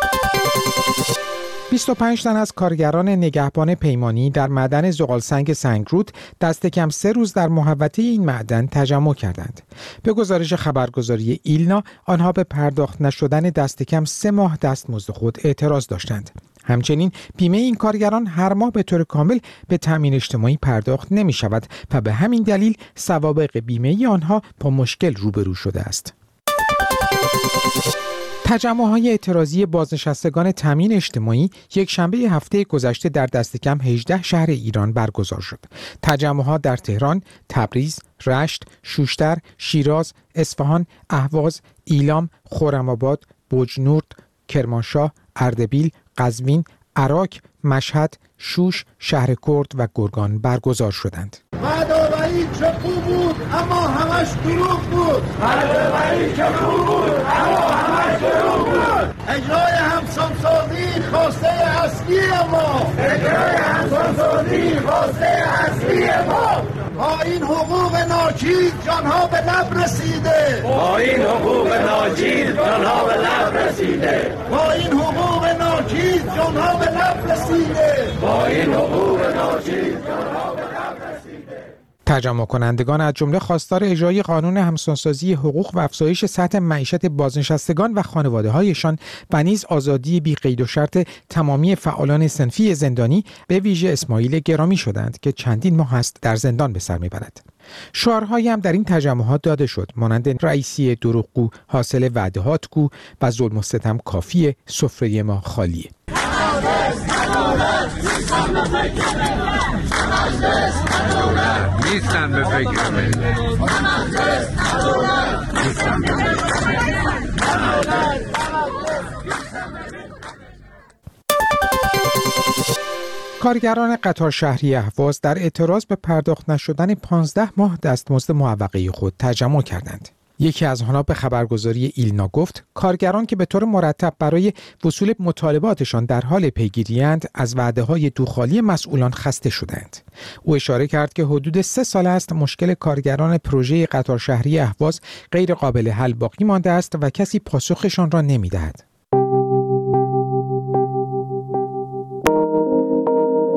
25 تن از کارگران نگهبان پیمانی در معدن زغالسنگ سنگرود دست کم 3 روز در محوطه این معدن تجمع کردند. به گزارش خبرگزاری ایلنا، آنها به پرداخت نشدن دست کم 3 ماه دستمزد خود اعتراض داشتند. همچنین بیمه این کارگران هر ماه به طور کامل به تامین اجتماعی پرداخت نمی شود و به همین دلیل سوابق بیمه‌ای آنها با مشکل روبرو شده است. تجمع‌های اعتراضی بازنشستگان تامین اجتماعی یک شنبه هفته گذشته در دست کم 18 شهر ایران برگزار شد. تجمع‌ها در تهران، تبریز، رشت، شوشتر، شیراز، اصفهان، اهواز، ایلام، خرم‌آباد، بجنورد، کرمانشاه، اردبیل، قزوین، عراق، مشهد، شوش، شهر کرد و گرگان برگزار شدند. مداوعی که خوب بود اما همش دروغ بود. مداوعی که خوب بود اما همش دروغ بود. اجرای همسانسازی خواسته اصلی ما. اجرای همسانسازی خواسته اصلی ما. با این حقوق ناچیز جانها به لب رسیده. با این حقوق ناچیز جانها به لب رسیده. با این حقوق ناچیز جانها به لب رسیده. با این حقوق ناچیز جانها به لب رسیده. تجمع کنندگان از جمله خواستار اجرای قانون همسانسازی حقوق و افزایش سطح معیشت بازنشستگان و خانواده‌هایشان و نیز آزادی بی قید و شرط تمامی فعالان صنفی زندانی به ویژه اسماعیل گرامی شدند که چندین ماه است در زندان به سر میبرد. شعارهایی هم در این تجمعات داده شد مانند رئیسی دروغگو حاصل وعدهات گو و ظلم و ستم کافیه، سفره ما خالیه. نیستن به فکر کارگران قطار شهری اهواز در اعتراض به پرداخت نشدن 15 ماه دستمزد معوقه خود تجمع کردند. یکی از آنها به خبرگزاری ایلنا گفت کارگران که به طور مرتب برای وصول مطالباتشان در حال پیگیری‌اند از وعده‌های دوخالی مسئولان خسته شدند. او اشاره کرد که حدود 3 سال است مشکل کارگران پروژه قطار شهری اهواز غیر قابل حل باقی مانده است و کسی پاسخشان را نمی‌دهد.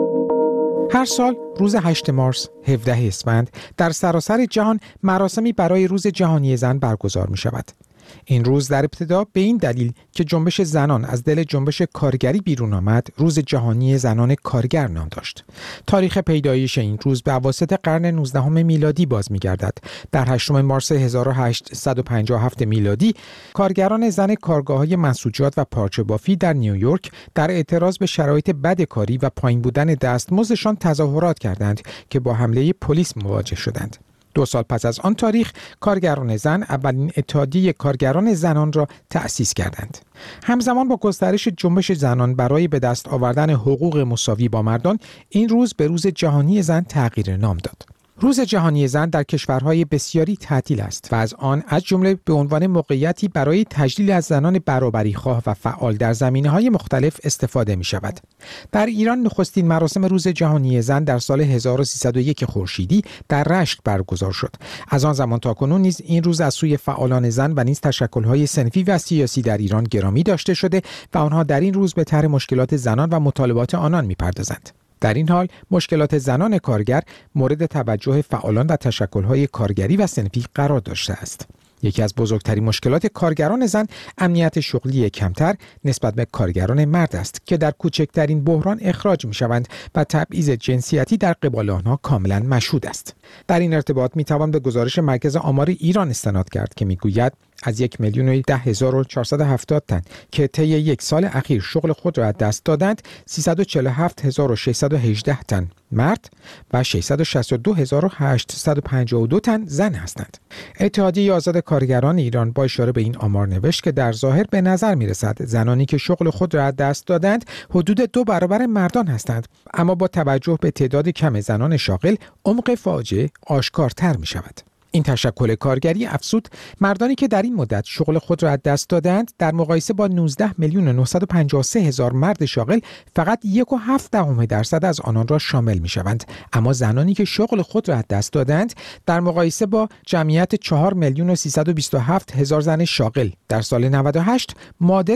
هر سال روز 8 مارس 17 اسفند در سراسر جهان مراسمی برای روز جهانی زن برگزار می شود. این روز در ابتدا به این دلیل که جنبش زنان از دل جنبش کارگری بیرون آمد، روز جهانی زنان کارگر نام داشت. تاریخ پیدایش این روز به اواسط قرن 19 میلادی باز می‌گردد. در 8 مارس 1857 میلادی، کارگران زن کارگاه‌های منسوجات و پارچه بافی در نیویورک در اعتراض به شرایط بد کاری و پایین بودن دستمزدشان تظاهرات کردند که با حمله پلیس مواجه شدند. 2 سال پس از آن تاریخ، کارگران زن اولین اتحادیه کارگران زنان را تأسیس کردند. همزمان با گسترش جنبش زنان برای به دست آوردن حقوق مساوی با مردان، این روز به روز جهانی زن تغییر نام داد. روز جهانی زن در کشورهای بسیاری تعطیل است و از آن از جمله به عنوان موقعیتی برای تجلیل از زنان برابری‌خواه و فعال در زمینه‌های مختلف استفاده می‌شود. در ایران نخستین مراسم روز جهانی زن در سال 1301 خورشیدی در رشت برگزار شد. از آن زمان تا کنون نیز این روز از سوی فعالان زن و نیز تشکل‌های صنفی و سیاسی در ایران گرامی داشته شده و آنها در این روز به طرح مشکلات زنان و مطالبات آنان می‌پردازند. در این حال مشکلات زنان کارگر مورد توجه فعالان و تشکل‌های کارگری و صنفی قرار داشته است. یکی از بزرگترین مشکلات کارگران زن امنیت شغلی کمتر نسبت به کارگران مرد است که در کوچکترین بحران اخراج می‌شوند و تبعیض جنسیتی در قبال آنها کاملا مشهود است. در این ارتباط می‌توان به گزارش مرکز آمار ایران استناد کرد که می‌گوید از 1,10,470 تن که طی یک سال اخیر شغل خود را از دست دادند، 347,618 تن مرد و 662,852 تن زن هستند. اتحادیه آزاد کارگران ایران با اشاره به این آمار نوشت که در ظاهر به نظر می‌رسد زنانی که شغل خود را از دست دادند حدود 2 برابر مردان هستند، اما با توجه به تعداد کم زنان شاغل، عمق فاجعه آشکارتر می‌شود. این تشکل کارگری افزود مردانی که در این مدت شغل خود را از دست دادند در مقایسه با 19,953,000 مرد شاغل فقط 1.7% از آنان را شامل می شوند، اما زنانی که شغل خود را از دست دادند در مقایسه با جمعیت 4,327,000 زن شاغل در سال 98 معادل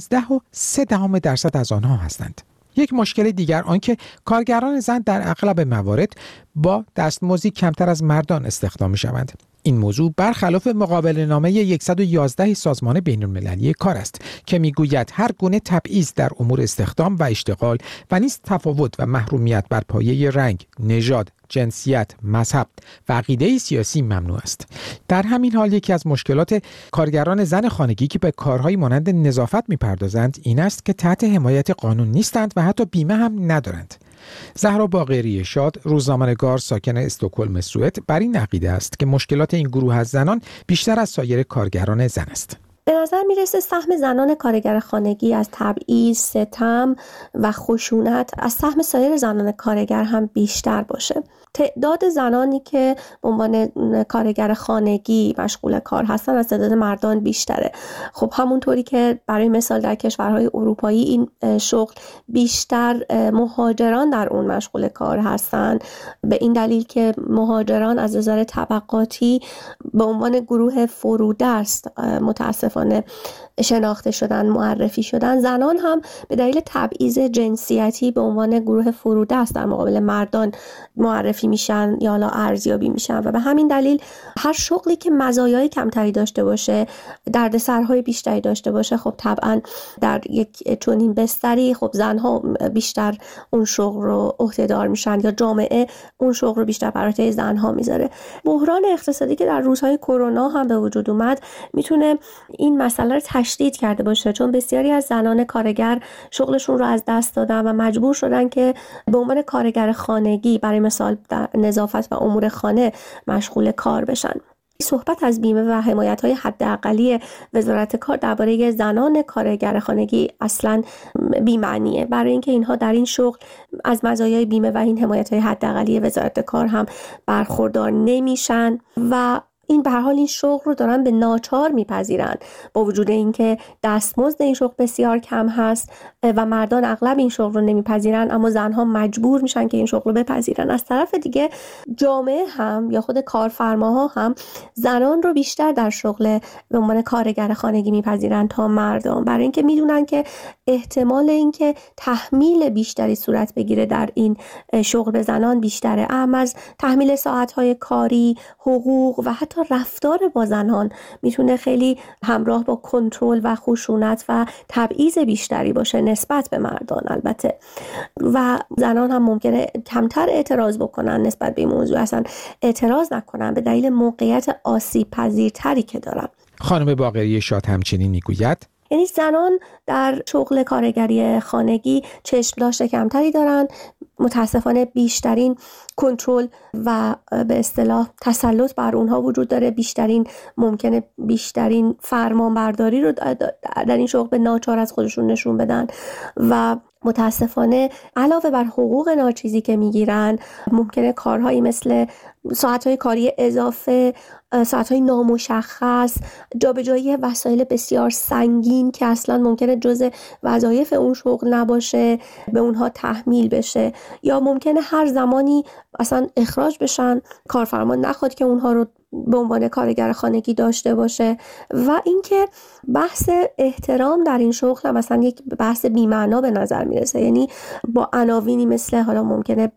15.3% از آنها هستند. یک مشکل دیگر آنکه کارگران زن در اغلب موارد با دستمزدی کمتر از مردان استخدام می‌شوند. این موضوع برخلاف مقابله‌نامه 111 سازمان بین‌المللی کار است که می‌گوید هر گونه تبعیض در امور استخدام و اشتغال و نیز تفاوت و محرومیت بر پایه رنگ، نژاد، جنسیت، مذهب و عقیده سیاسی ممنوع است. در همین حال یکی از مشکلات کارگران زن خانگی که به کارهای مانند نظافت می‌پردازند این است که تحت حمایت قانون نیستند و حتی بیمه هم ندارند. زهرا باقری شاد، روزنامه‌نگار ساکن استکهلم سوئد، بر این عقیده است که مشکلات این گروه از زنان بیشتر از سایر کارگران زن است. به نظر میرسه سهم زنان کارگر خانگی از تبعیض، ستم و خشونت از سهم سایر زنان کارگر هم بیشتر باشه. تعداد زنانی که به عنوان کارگر خانگی مشغول کار هستن از تعداد مردان بیشتره. خب همونطوری که برای مثال در کشورهای اروپایی این شغل بیشتر مهاجران در اون مشغول کار هستن، به این دلیل که مهاجران از نظر طبقاتی به عنوان گروه فرودست متاسفانه شناخته شدن، معرفی شدن. زنان هم به دلیل تبعیض جنسیتی به عنوان گروه فرودست در مقابل مردان معرفی میشن یا حالا ارزیابی میشن و به همین دلیل هر شغلی که مزایای کمتری داشته باشه، دردسرهای بیشتری داشته باشه، خب طبعا در یک چنین بستری خب زنها بیشتر اون شغل رو عهده‌دار میشن یا جامعه اون شغل رو بیشتر بر عهده زنها میذاره. بحران اقتصادی که در روزهای کرونا هم به وجود اومد میتونه این مسئله رو تشدید کرده باشه، چون بسیاری از زنان کارگر شغلشون رو از دست دادن و مجبور شدن که به عنوان کارگر خانگی برای مثال در نظافت و امور خانه مشغول کار بشن. صحبت از بیمه و حمایت‌های حداقلی وزارت کار درباره زنان کارگر خانگی اصلاً بی‌معنیه، برای اینکه اینها در این شغل از مزایای بیمه و این حمایت‌های حداقلی وزارت کار هم برخوردار نمیشن و این به هر حال این شغل رو دارن به ناچار میپذیرن، با وجود اینکه دستمزد این شغل بسیار کم هست و مردان اغلب این شغل رو نمیپذیرن، اما زنها مجبور میشن که این شغل رو بپذیرن. از طرف دیگه جامعه هم یا خود کارفرماها هم زنان رو بیشتر در شغل به عنوان کارگر خانگی میپذیرن تا مردان، برای اینکه میدونن که احتمال اینکه تحمیل بیشتری صورت بگیره در این شغل به زنان بیشتره، اهم از تحمیل ساعت‌های کاری، حقوق و حتی رفتار با زنان میتونه خیلی همراه با کنترل و خشونت و تبعیض بیشتری باشه نسبت به مردان البته. و زنان هم ممکنه کمتر اعتراض بکنن نسبت به این موضوع، اصلا اعتراض نکنن به دلیل موقعیت آسیب پذیرتری که دارن. خانم باقری شاد همچنین میگوید یعنی زنان در شغل کارگری خانگی چشم داشته کمتری دارن، متاسفانه بیشترین کنترل و به اصطلاح تسلط بر اونها وجود داره، ممکنه بیشترین فرمانبرداری رو در این شغل به ناچار از خودشون نشون بدن و متاسفانه علاوه بر حقوق ناچیزی که میگیرن ممکنه کارهایی مثل ساعتهای کاری اضافه، ساعتهای نامشخص، جابجایی وسایل بسیار سنگین که اصلا ممکنه جزء وظایف اون شغل نباشه به اونها تحمیل بشه، یا ممکنه هر زمانی اصلا اخراج بشن، کارفرما نخواد که اونها رو به عنوان کارگر خانگی داشته باشه. و اینکه بحث احترام در این شغل هم مثلا یک بحث بی‌معنا به نظر میرسه، یعنی با عناوینی مثل، حالا ممکنه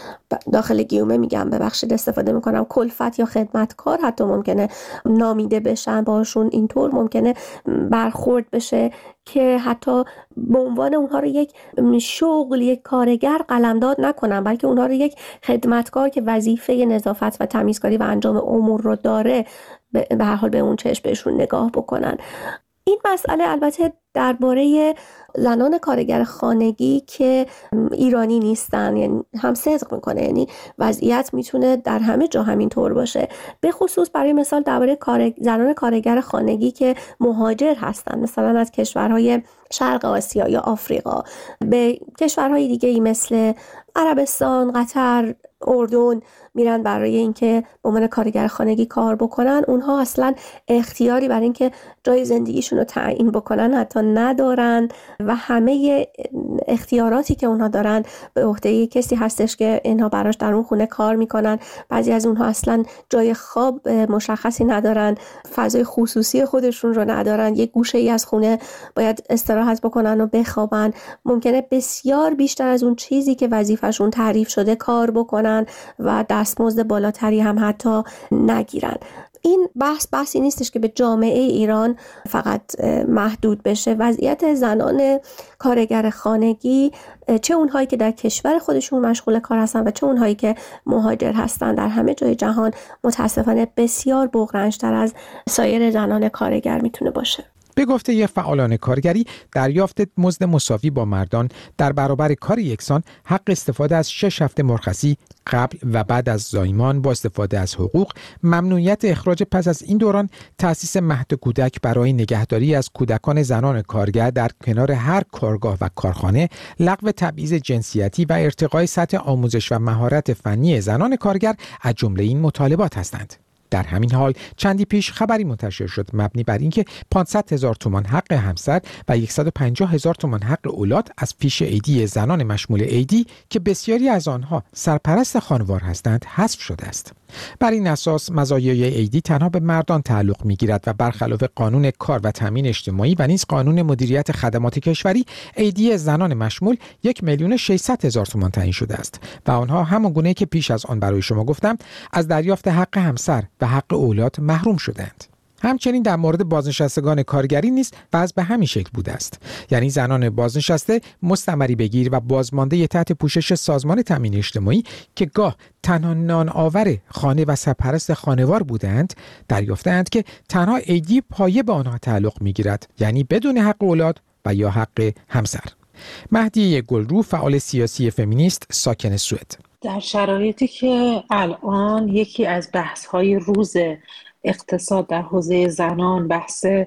داخل گیومه میگم ببخشید استفاده میکنم، کلفت یا خدمتکار حتی ممکنه نامیده بشن، باشون اینطور ممکنه برخورد بشه که حتی به عنوان اونها رو یک شغل، یک کارگر قلمداد نکنن، بلکه اونها رو یک خدمتکار که وظیفه نظافت و تمیزکاری و انجام امور رو داره به هر حال به اون چشم بهشون نگاه بکنن. این مسئله البته درباره زنان کارگر خانگی که ایرانی نیستن یعنی هم صدق میکنه، یعنی وضعیت میتونه در همه جا همین طور باشه، به خصوص برای مثال درباره زنان کارگر خانگی که مهاجر هستن، مثلا از کشورهای شرق آسیا یا آفریقا به کشورهای دیگه‌ای مثل عربستان، قطر، اردن میرن برای اینکه به عنوان کارگر خانگی کار بکنن. اونها اصلا اختیاری برای اینکه جای زندگیشون رو تعیین بکنن حتی ندارن و همه اختیاراتی که اونها دارن به عهده کسی هستش که اینها براش در اون خونه کار میکنن. بعضی از اونها اصلا جای خواب مشخصی ندارن، فضای خصوصی خودشون رو ندارن، یک گوشه ای از خونه باید استراحت بکنن و بخوابن، ممکنه بسیار بیشتر از اون چیزی که وظیفه‌شون تعریف شده کار بکنن و دستمزد بالاتری هم حتی نگیرن. این بحثی نیستش که به جامعه ایران فقط محدود بشه. وضعیت زنان کارگر خانگی، چه اونهایی که در کشور خودشون مشغول کار هستن و چه اونهایی که مهاجر هستن، در همه جای جهان متاسفانه بسیار بغرنج‌تر از سایر زنان کارگر میتونه باشه. به گفته یک فعالان کارگری، دریافت مزد مساوی با مردان در برابر کار یکسان، حق استفاده از 6 هفته مرخصی قبل و بعد از زایمان با استفاده از حقوق، ممنوعیت اخراج پس از این دوران، تأسیس مهد کودک برای نگهداری از کودکان زنان کارگر در کنار هر کارگاه و کارخانه، لغو تبعیض جنسیتی و ارتقای سطح آموزش و مهارت فنی زنان کارگر از جمله این مطالبات هستند. در همین حال چندی پیش خبری منتشر شد مبنی بر اینکه 500,000 تومان حق همسر و 150,000 تومان حق اولاد از پیش عیدی زنان مشمول عیدی که بسیاری از آنها سرپرست خانوار هستند حذف شده است. بر این اساس مزایای عیدی تنها به مردان تعلق می‌گیرد و برخلاف قانون کار و تامین اجتماعی و نیز قانون مدیریت خدمات کشوری، عیدی زنان مشمول 1,600,000 تومان تعیین شده است و آنها همان گونه‌ای که پیش از آن برای شما گفتم از دریافت حق همسر و حق اولاد محروم شدند. همچنین در مورد بازنشستگان کارگری نیز وضع به همین شکل بوده است، یعنی زنان بازنشسته مستمری بگیر و بازمانده تحت پوشش سازمان تامین اجتماعی که گاه تنها نان آور خانه و سرپرست خانوار بودند، دریافتند که تنها عیدی پایه به آنها تعلق می‌گیرد، یعنی بدون حق اولاد و یا حق همسر. مهدیه گلرو، فعال سیاسی فمینیست ساکن سوئد: در شرایطی که الان یکی از بحث‌های روز اقتصاد در حوزه زنان بحث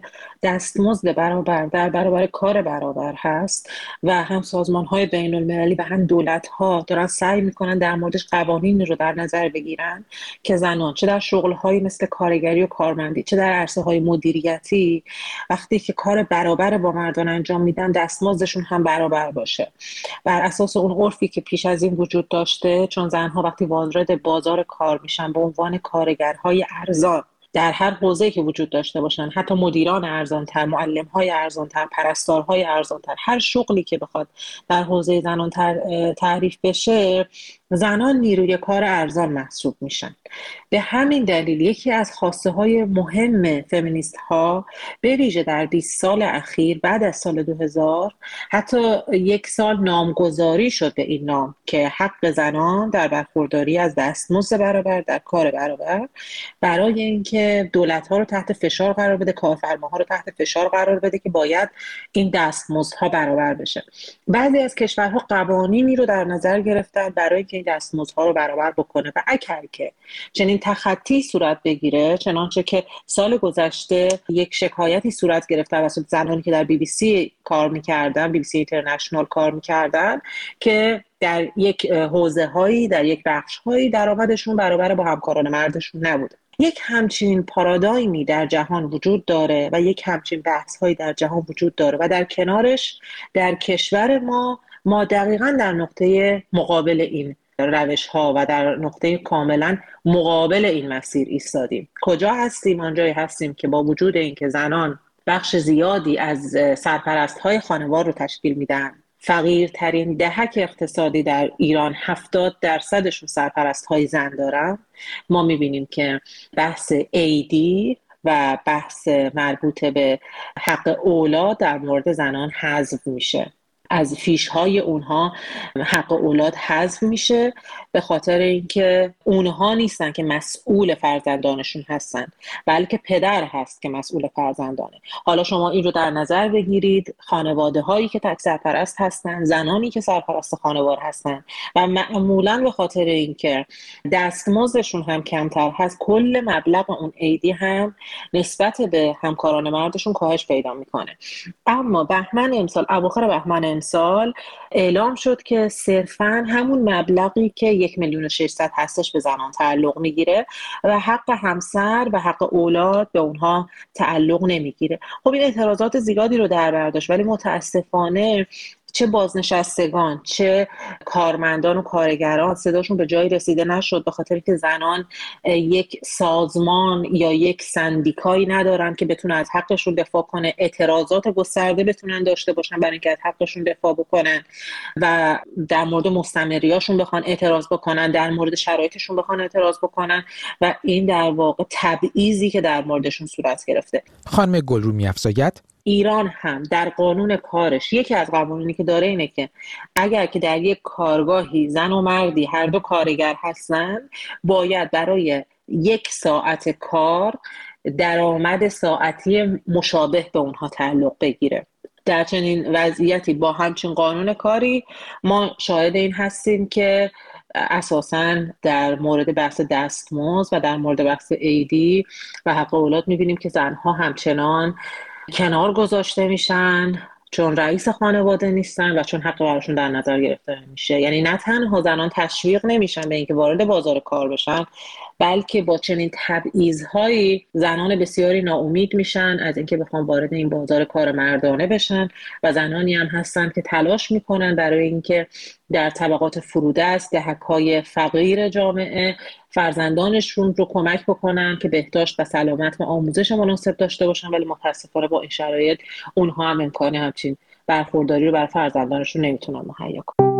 دستمزد برابر در برابر کار برابر هست و هم سازمان‌های بین‌المللی و هم دولت‌ها دارن سعی می‌کنن در موردش قوانینی رو در نظر بگیرن که زنان چه در شغل‌هایی مثل کارگری و کارمندی چه در عرصه‌های مدیریتی وقتی که کار برابر با مردان انجام میدن دستمزدشون هم برابر باشه. بر اساس اون عرفی که پیش از این وجود داشته، چون زن‌ها وقتی وارد بازار کار میشن به عنوان کارگرهای ارزان در هر حوزه‌ای که وجود داشته باشن، حتی مدیران ارزان‌تر، معلم‌های ارزان‌تر، پرستارهای ارزان‌تر، هر شغلی که بخواد در حوزه زنان تعریف بشه، زنان نیروی کار ارزان محسوب میشن. به همین دلیل یکی از خواسته های مهم فمینیست ها به ویژه در 20 سال اخیر بعد از سال 2000 حتی یک سال نامگذاری شد به این نام که حق زنان در برخورداری از دستمزد برابر در کار برابر، برای اینکه دولت ها رو تحت فشار قرار بده، کارفرماها رو تحت فشار قرار بده که باید این دستمزدها برابر بشه. بعضی از کشورها قوانینی رو در نظر گرفتن برای که دستمزدها رو برابر بکنه و اگر که چنین تخطی صورت بگیره، چنانچه که سال گذشته یک شکایتی صورت گرفت توسط زنانی که در BBC کار می‌کردن، BBC اینترنشنال کار می‌کردن، که در یک حوزه‌هایی، در یک بخش‌هایی درآمدشون برابر با همکاران مردشون نبوده. یک همچین پارادایمی در جهان وجود داره و یک همچین بحث‌هایی در جهان وجود داره و در کنارش در کشور ما دقیقاً در نقطه مقابل این روش ها و در نقطه کاملا مقابل این مسیر ایستادیم. کجا هستیم؟ آنجایی هستیم که با وجود اینکه زنان بخش زیادی از سرپرست های خانوار رو تشکیل میدن، فقیرترین دهک اقتصادی در ایران 70% سرپرست های زن دارن، ما میبینیم که بحث عیدی و بحث مربوط به حق اولاد در مورد زنان حذف میشه. از فیش‌های اونها حق اولاد حذف میشه به خاطر اینکه اونها نیستن که مسئول فرزندانشون هستن، بلکه پدر هست که مسئول فرزندانه. حالا شما این رو در نظر بگیرید، خانواده‌هایی که تک سرپرست هستن، زنانی که سرپرست خانوار هستن و معمولاً به خاطر اینکه دستمزدشون هم کمتر هست، کل مبلغ اون عیدی هم نسبت به همکاران مردشون کاهش پیدا میکنه. اما اواخر بهمن امسال اعلام شد که صرفاً همون مبلغی که 1,600,000 هستش به زنان تعلق میگیره و حق همسر و حق اولاد به اونها تعلق نمیگیره. خب این اعتراضات زیادی رو در بر داشت، ولی متاسفانه چه بازنشستگان چه کارمندان و کارگران صداشون به جایی رسیده نشد، به خاطر که زنان یک سازمان یا یک سندیکایی ندارن که بتونه از حقشون دفاع کنه، اعتراضات گسترده بتونن داشته باشن برای اینکه از حقشون دفاع بکنن و در مورد مستمریاشون بخوان اعتراض بکنن، در مورد شرایطشون بخوان اعتراض بکنن و این در واقع تبعیضی که در موردشون صورت گرفته. خانم گلرو می‌افزاید ایران هم در قانون کارش یکی از قوانینی که داره اینه که اگر که در یک کارگاهی زن و مردی هر دو کارگر هستن، باید برای 1 ساعت کار درآمد ساعتی مشابه به اونها تعلق بگیره. در چنین وضعیتی با همچین قانون کاری ما شاهد این هستیم که اساساً در مورد بحث دستمزد و در مورد بحث عیدی و حق اولاد می‌بینیم که زنها همچنان کنار گذاشته میشن، چون رئیس خانواده نیستن و چون حق براشون در نظر گرفته نمیشه. یعنی نه تنها زنان تشویق نمیشن به اینکه وارد بازار کار بشن، بلکه با چنین تبعیض‌هایی زنان بسیاری ناامید میشن از اینکه بخوان وارد این بازار کار مردانه بشن و زنانی هم هستن که تلاش میکنن برای اینکه در طبقات فرودست، دهک‌های فقیر جامعه فرزندانشون رو کمک بکنن که بهداشت و سلامت و آموزش مناسب داشته باشن، ولی متاسفانه با این شرایط اونها هم امکان همچین برخورداری رو برای فرزندانشون نمیتونن مهیا کنن.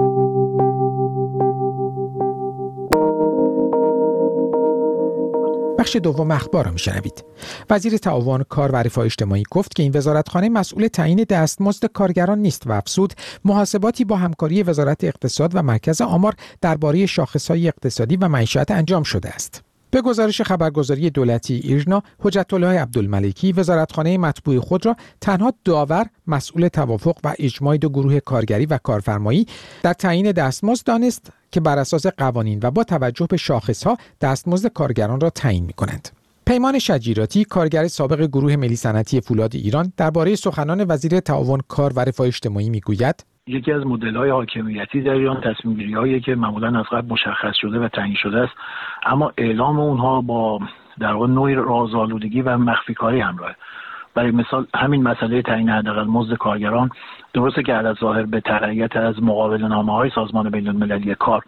بخش دوم اخبار را میشنوید. وزیر تعاون کار و رفاه اجتماعی گفت که این وزارتخانه مسئول تعیین دستمزد کارگران نیست و افزود محاسباتی با همکاری وزارت اقتصاد و مرکز آمار درباره شاخص‌های اقتصادی و معیشت انجام شده است. به گزارش خبرگزاری دولتی ایرنا، حجت الله عبدالملکی وزارتخانه مطبوع خود را تنها داور، مسئول توافق و اجماع دو گروه کارگری و کارفرمایی در تعیین دستمزد دانست که بر اساس قوانین و با توجه به شاخص‌ها دستمزد کارگران را تعیین می‌کنند. پیمان شجیراتی، کارگر سابق گروه ملی صنعتی فولاد ایران، درباره سخنان وزیر تعاون کار و رفاه اجتماعی میگوید: یکی از مدل‌های حاکمیتی در ایران تصمیم‌گیری‌هایی که معمولاً از قبل مشخص شده و تعیین شده است، اما اعلام اونها با در واقع نوعی رازآلودگی و مخفی‌کاری همراهه. برای مثال همین مسئله تعیین حداقل مزد کارگران، درسته که از ظاهر به تبعیت از مقابله‌نامه‌های سازمان بین‌المللی کار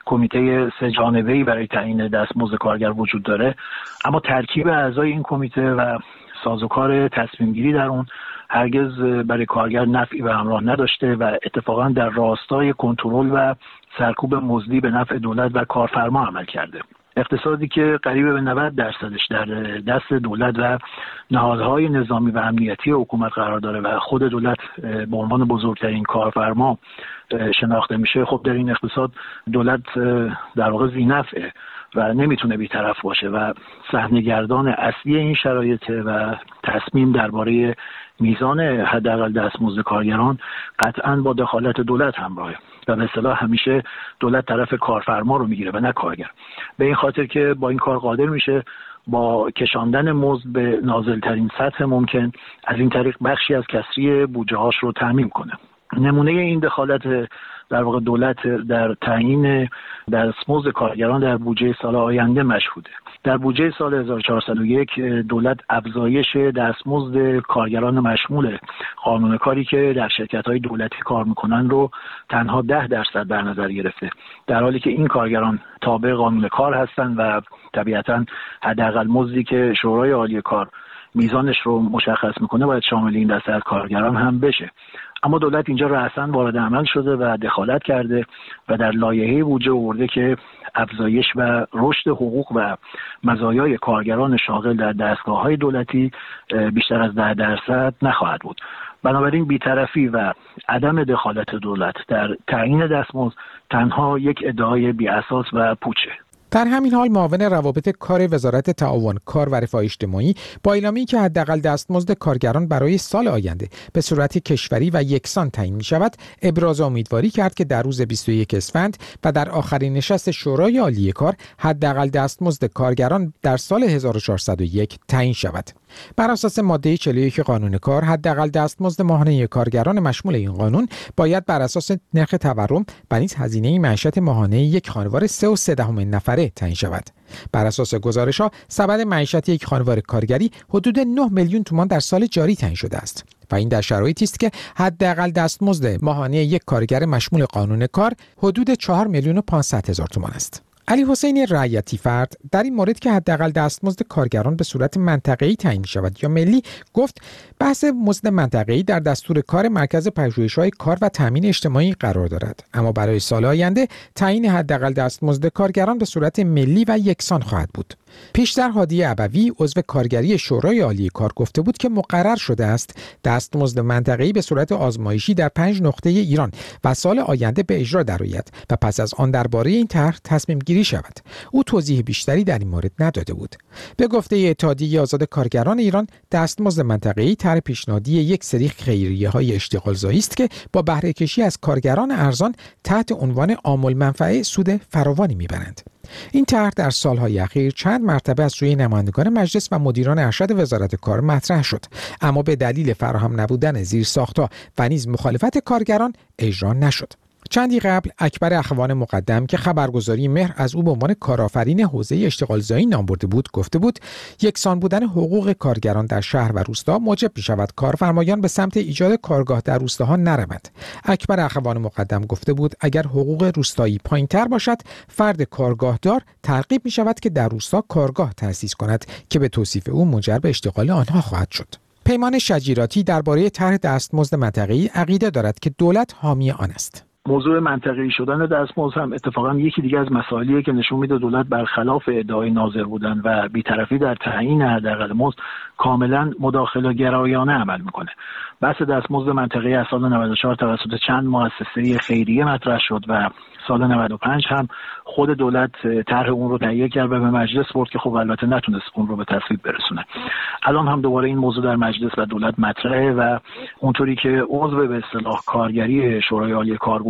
کمیته 3 جانبه‌ای برای تعیین دستمزد کارگر وجود داره، اما ترکیب اعضای این کمیته و سازوکار تصمیم‌گیری در اون هرگز برای کارگر نفعی به همراه نداشته و اتفاقا در راستای کنترل و سرکوب مزدی به نفع دولت و کارفرما عمل کرده. اقتصادی که قریب به 90% در دست دولت و نهادهای نظامی و امنیتی حکومت قرار داره و خود دولت به عنوان بزرگترین کارفرما شناخته میشه، خب در این اقتصاد دولت در واقع ذی‌نفعه و نمیتونه بی‌طرف باشه و صحنه‌گردان اصلی این شرایط و تصمیم درباره میزان حداقل دستمزد کارگران قطعاً با دخالت دولت همراهه و به اصطلاح همیشه دولت طرف کارفرما رو میگیره و نه کارگر. به این خاطر که با این کار قادر میشه با کشاندن مزد به نازلترین سطح ممکن از این طریق بخشی از کسری بودجه‌هاش رو تامین کنه. نمونه این دخالت در واقع دولت در تعیین دستمزد کارگران در بودجه سال آینده مشهوده. در بودجه سال 1401 دولت افزایش دستمزد کارگران مشمول قانون کاری که در شرکت‌های دولتی کار می‌کنن رو تنها 10% در نظر گرفته، در حالی که این کارگران تابع قانون کار هستند و طبیعتاً حداقل مزدی که شورای عالی کار میزانش رو مشخص میکنه باید شامل این دسته از کارگران هم بشه. اما دولت اینجا رأساً وارد عمل شده و دخالت کرده و در لایحه بودجه آورده که افزایش و رشد حقوق و مزایای کارگران شاغل در دستگاه‌های دولتی بیشتر از 10% نخواهد بود. بنابراین بی‌طرفی و عدم دخالت دولت در تعیین دستمزد تنها یک ادعای بی‌اساس و پوچه. در همین حال معاون روابط کار وزارت تعاون کار و رفاه اجتماعی با اعلامی که حداقل دستمزد کارگران برای سال آینده به صورت کشوری و یکسان تعیین می شود، ابراز امیدواری کرد که در روز 21 اسفند و در آخرین نشست شورای عالی کار حداقل دستمزد کارگران در سال 1401 تعیین شود. بر اساس ماده 41 قانون کار، حداقل دستمزد ماهانه کارگران مشمول این قانون باید بر اساس نرخ تورم و نیز هزینه معیشت ماهانه یک خانوار 3.3 نفره تعیین شود. بر اساس گزارش‌ها سبد معیشت یک خانوار کارگری حدود 9 میلیون تومان در سال جاری تعیین شده است و این در شرایطی است که حداقل دستمزد ماهانه یک کارگر مشمول قانون کار حدود 4,500,000 تومان است. علی حسین رعیتی فرد در این مورد که حداقل دستمزد کارگران به صورت منطقه‌ای تعیین شود یا ملی گفت بحث مزد منطقه‌ای در دستور کار مرکز پژوهش‌های کار و تامین اجتماعی قرار دارد، اما برای سال آینده تعیین حداقل دستمزد کارگران به صورت ملی و یکسان خواهد بود. پیشتر هادی ابوی عضو کارگری شورای عالی کار گفته بود که مقرر شده است دستمزد منطقه‌ای به صورت آزمایشی در 5 نقطه ایران و سال آینده به اجرا درآید و پس از آن درباره این طرح تصمیم گیری شود. او توضیح بیشتری در این مورد نداده بود. به گفته اتحادیه آزاد کارگران ایران، دستمزد منطقه‌ای طرح پیشنهادی یک سری خیریه‌های اشتغالزایی است که با بهره کشی از کارگران ارزان تحت عنوان عامل منفعه سود فراوانی میبرند. این طرح در سالهای اخیر چند مرتبه از سوی نمایندگان مجلس و مدیران ارشد وزارت کار مطرح شد، اما به دلیل فراهم نبودن زیرساخت‌ها و نیز مخالفت کارگران اجرا نشد. چندی قبل اکبر اخوان مقدم که خبرگزاری مهر از او به عنوان کارآفرین حوزه اشتغالزایی نام برده بود گفته بود یکسان بودن حقوق کارگران در شهر و روستا موجب می شود کارفرمایان به سمت ایجاد کارگاه در روستاها نروند. اکبر اخوان مقدم گفته بود اگر حقوق روستایی پایین‌تر باشد، فرد کارگاهدار ترغیب می شود که در روستا کارگاه تأسیس کند که به توصیف او منجر به اشتغال آنها خواهد شد. پیمان شجیراتی درباره طرح دستمزد منطقه‌ای عقیده دارد که دولت حامی آن است. موضوع منطقه‌ای شدن دستمزد هم اتفاقا یکی دیگه از مسائلیه که نشون میده دولت برخلاف ادعای ناظر بودن و بی‌طرفی در تعیین حداقل مزد کاملا مداخله گرایانه عمل میکنه. بحث دستمزد منطقه‌ای از سال 94 توسط چند مؤسسه خیریه مطرح شد و سال 95 هم خود دولت طرح اون رو تهیه کرد و به مجلس برد که خب البته نتونست اون رو به تصویب برسونه. الان هم دوباره این موضوع در مجلس و دولت مطرحه و اونطوری که عضو به اصطلاح کارگری شورای عالی کار گفته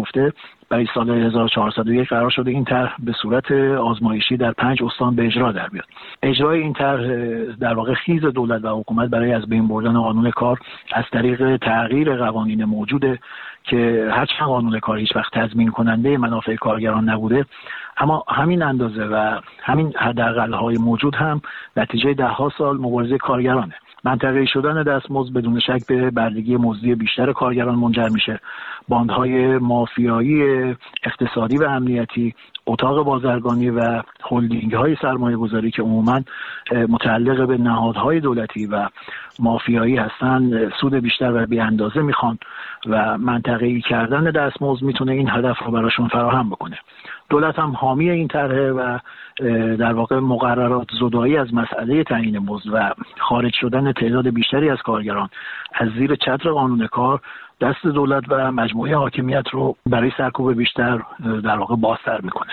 گرفته، برای سال 1401 قرار شده این طرح به صورت آزمایشی در 5 استان به اجرا در بیاد. اجرای این طرح در واقع خیز دولت و حکومت برای از بین بردن قانون کار از طریق تغییر قوانین موجوده که هرچند قانون کار هیچ وقت تضمین کننده منافع کارگران نبوده، اما همین اندازه و همین حداقل‌های موجود هم نتیجه 10 سال مبارزه کارگرانه. منطقه‌ای شدن دستمزد بدون شک به بردگی مزدی بیشتر کارگران منجر میشه. باندهای مافیایی اقتصادی و امنیتی، اتاق بازرگانی و هلدینگ‌های سرمایه‌گذاری که عموماً متعلق به نهادهای دولتی و مافیایی هستن، سود بیشتر و بی‌اندازه میخوان و منطقه‌ای کردن دستمزد میتونه این هدف رو براشون فراهم بکنه. دولت هم حامی این طرحه و در واقع مقررات زدایی از مسئله تعیین مزد و خارج شدن تعداد بیشتری از کارگران از زیر چتر قانون کار دست دولت و مجموعه حاکمیت رو برای سرکوب بیشتر در واقع بازتر میکنه.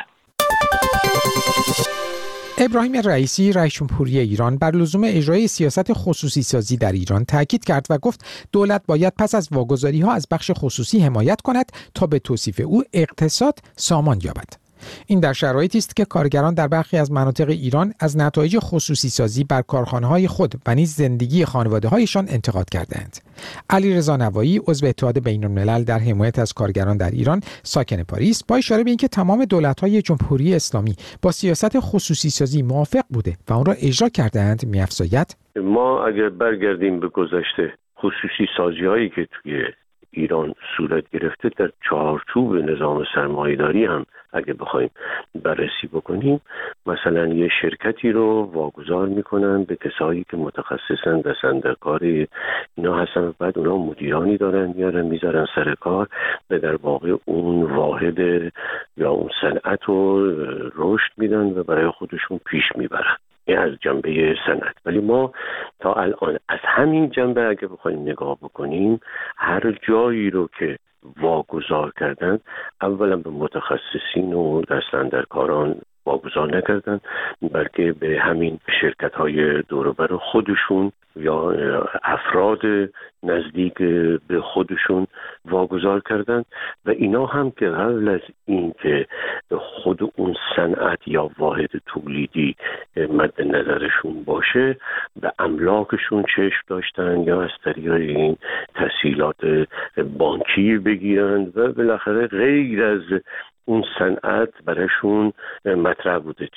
ابراهیم رئیسی رئیس جمهوری ایران بر لزوم اجرای سیاست خصوصی سازی در ایران تاکید کرد و گفت دولت باید پس از واگذاری‌ها از بخش خصوصی حمایت کند تا به توصیف او اقتصاد سامان یابد. این در شرایطی است که کارگران در برخی از مناطق ایران از نتایج خصوصی سازی بر کارخانه‌های خود و نیز زندگی خانواده‌هایشان انتقاد کردند. علیرضا نوایی عضو اتحاد بین‌الملل در حمایت از کارگران در ایران ساکن پاریس با اشاره به اینکه تمام دولت‌های جمهوری اسلامی با سیاست خصوصی سازی موافق بوده و آن را اجرا کرده‌اند می‌افزاید ما اگر برگردیم به گذشته، خصوصی سازی‌هایی که توی ایران صورت گرفته در چارچوب نظام سرمایه‌داری هم اگه بخوایم بررسی بکنیم، مثلا یه شرکتی رو واگذار میکنن به کسایی که متخصصن در صندوق‌کار اینا هستن و بعد اونا مدیرانی دارن میذارن سر کار و در واقع اون واحد یا اون صنعت رو رشد میدن و برای خودشون پیش میبرن. این از جنبه صنعت. ولی ما تا الان از همین جنبه اگه بخوایم نگاه بکنیم، هر جایی رو که واگذار کردن اولا به متخصصین و دستاندرکاران واگذار نکردن، بلکه به همین شرکت‌های دور و بر خودشون یا افراد نزدیک به خودشون واگذار کردن و اینا هم که قبل از این که خود اون صنعت یا واحد تولیدی مد نظرشون باشه به املاکشون چشم داشتن یا از طریق این تسهیلات بانکی بگیرن و بالاخره غیر از اون صنعت برایشون مطرح بوده،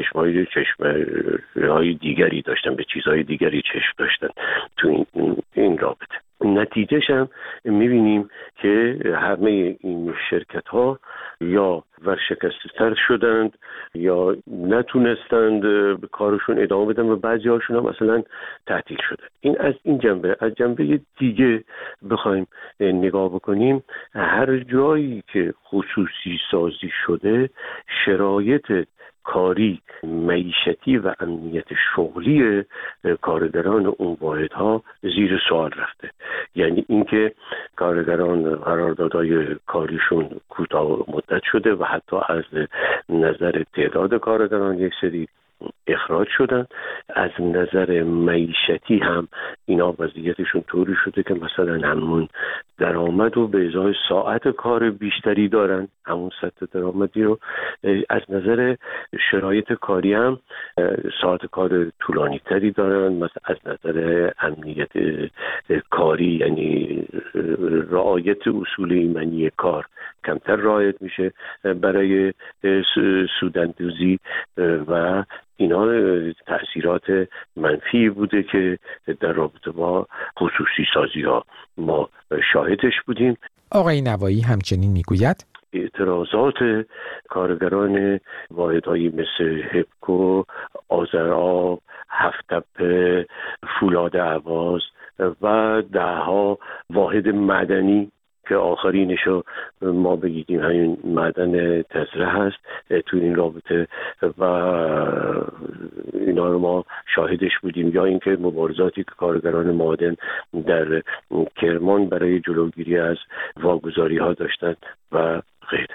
چشم‌های دیگری داشتن، به چیزهای دیگری چشم داشتن تو این رابطه. نتیجهش هم میبینیم که همه این شرکت‌ها یا ورشکسته‌تر شدند یا نتونستند به کارشون ادامه بدن و بعضی هاشون هم مثلا تعطیل شدن. این از این جنبه. از جنبه دیگه بخوایم نگاه بکنیم، هر جایی که خصوصی سازی شده شرایط کاری، معیشتی و امنیت شغلی کارگران اون واحدها زیر سوال رفته. یعنی اینکه کارگران قراردادهای کاریشون کوتاه مدت شده و حتی از نظر تعداد کارگران یک سری اخراج شدن. از نظر معیشتی هم اینا وضعیتشون طوری شده که مثلا همون درآمد رو به ازای ساعت کار بیشتری دارن، همون سطح درآمدی رو. از نظر شرایط کاری هم ساعت کار طولانی تری دارن. مثلا از نظر امنیت کاری، یعنی رعایت اصول ایمنی کار کمتر رعایت میشه برای سوداندوزی و اینا تأثیرات منفی بوده که در رابطه با خصوصی سازی ها ما شاهدش بودیم. آقای نوایی همچنین میگوید اعتراضات کارگران واحدهایی مثل هپکو، آذرآب، هفت‌تپه، فولاد اهواز و دهها واحد مدنی که آخرینشو ما بگیدیم همین معدن تزره هست تو این رابطه و اینا رو ما شاهدش بودیم، یا اینکه مبارزاتی که کارگران معادن در کرمان برای جلوگیری از واگذاری ها داشتند و غیره.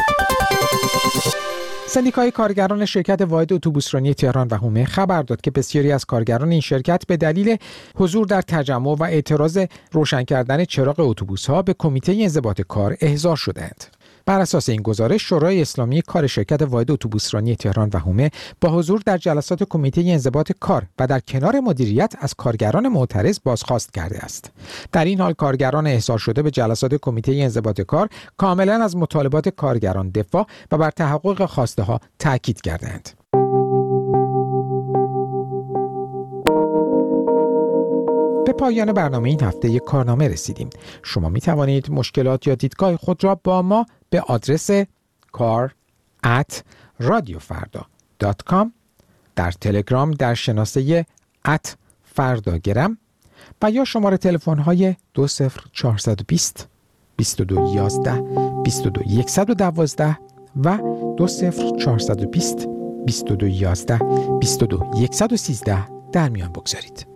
سندیکای کارگران شرکت واحد اتوبوسرانی تهران و هومه خبر داد که بسیاری از کارگران این شرکت به دلیل حضور در تجمع و اعتراض روشن کردن چراغ اتوبوس‌ها به کمیته انضباط کار احضار شدند. بر اساس این گزارش شورای اسلامی کار شرکت واحد اتوبوسرانی تهران و حومه با حضور در جلسات کمیته انضباط کار و در کنار مدیریت از کارگران معترض بازخواست کرده است. در این حال کارگران احضار شده به جلسات کمیته انضباط کار کاملا از مطالبات کارگران دفاع و بر تحقق خواسته ها تاکید کردند. به پایان برنامه این هفته یک کارنامه رسیدیم. شما می توانید مشکلات یا دیدگاه خود را با ما به آدرس kar@radiofarda.com، در تلگرام در شناسه @فرداگرم و یا شماره تلفن های 20420 2211 22112 و 20420 2211 22113 در میان بگذارید.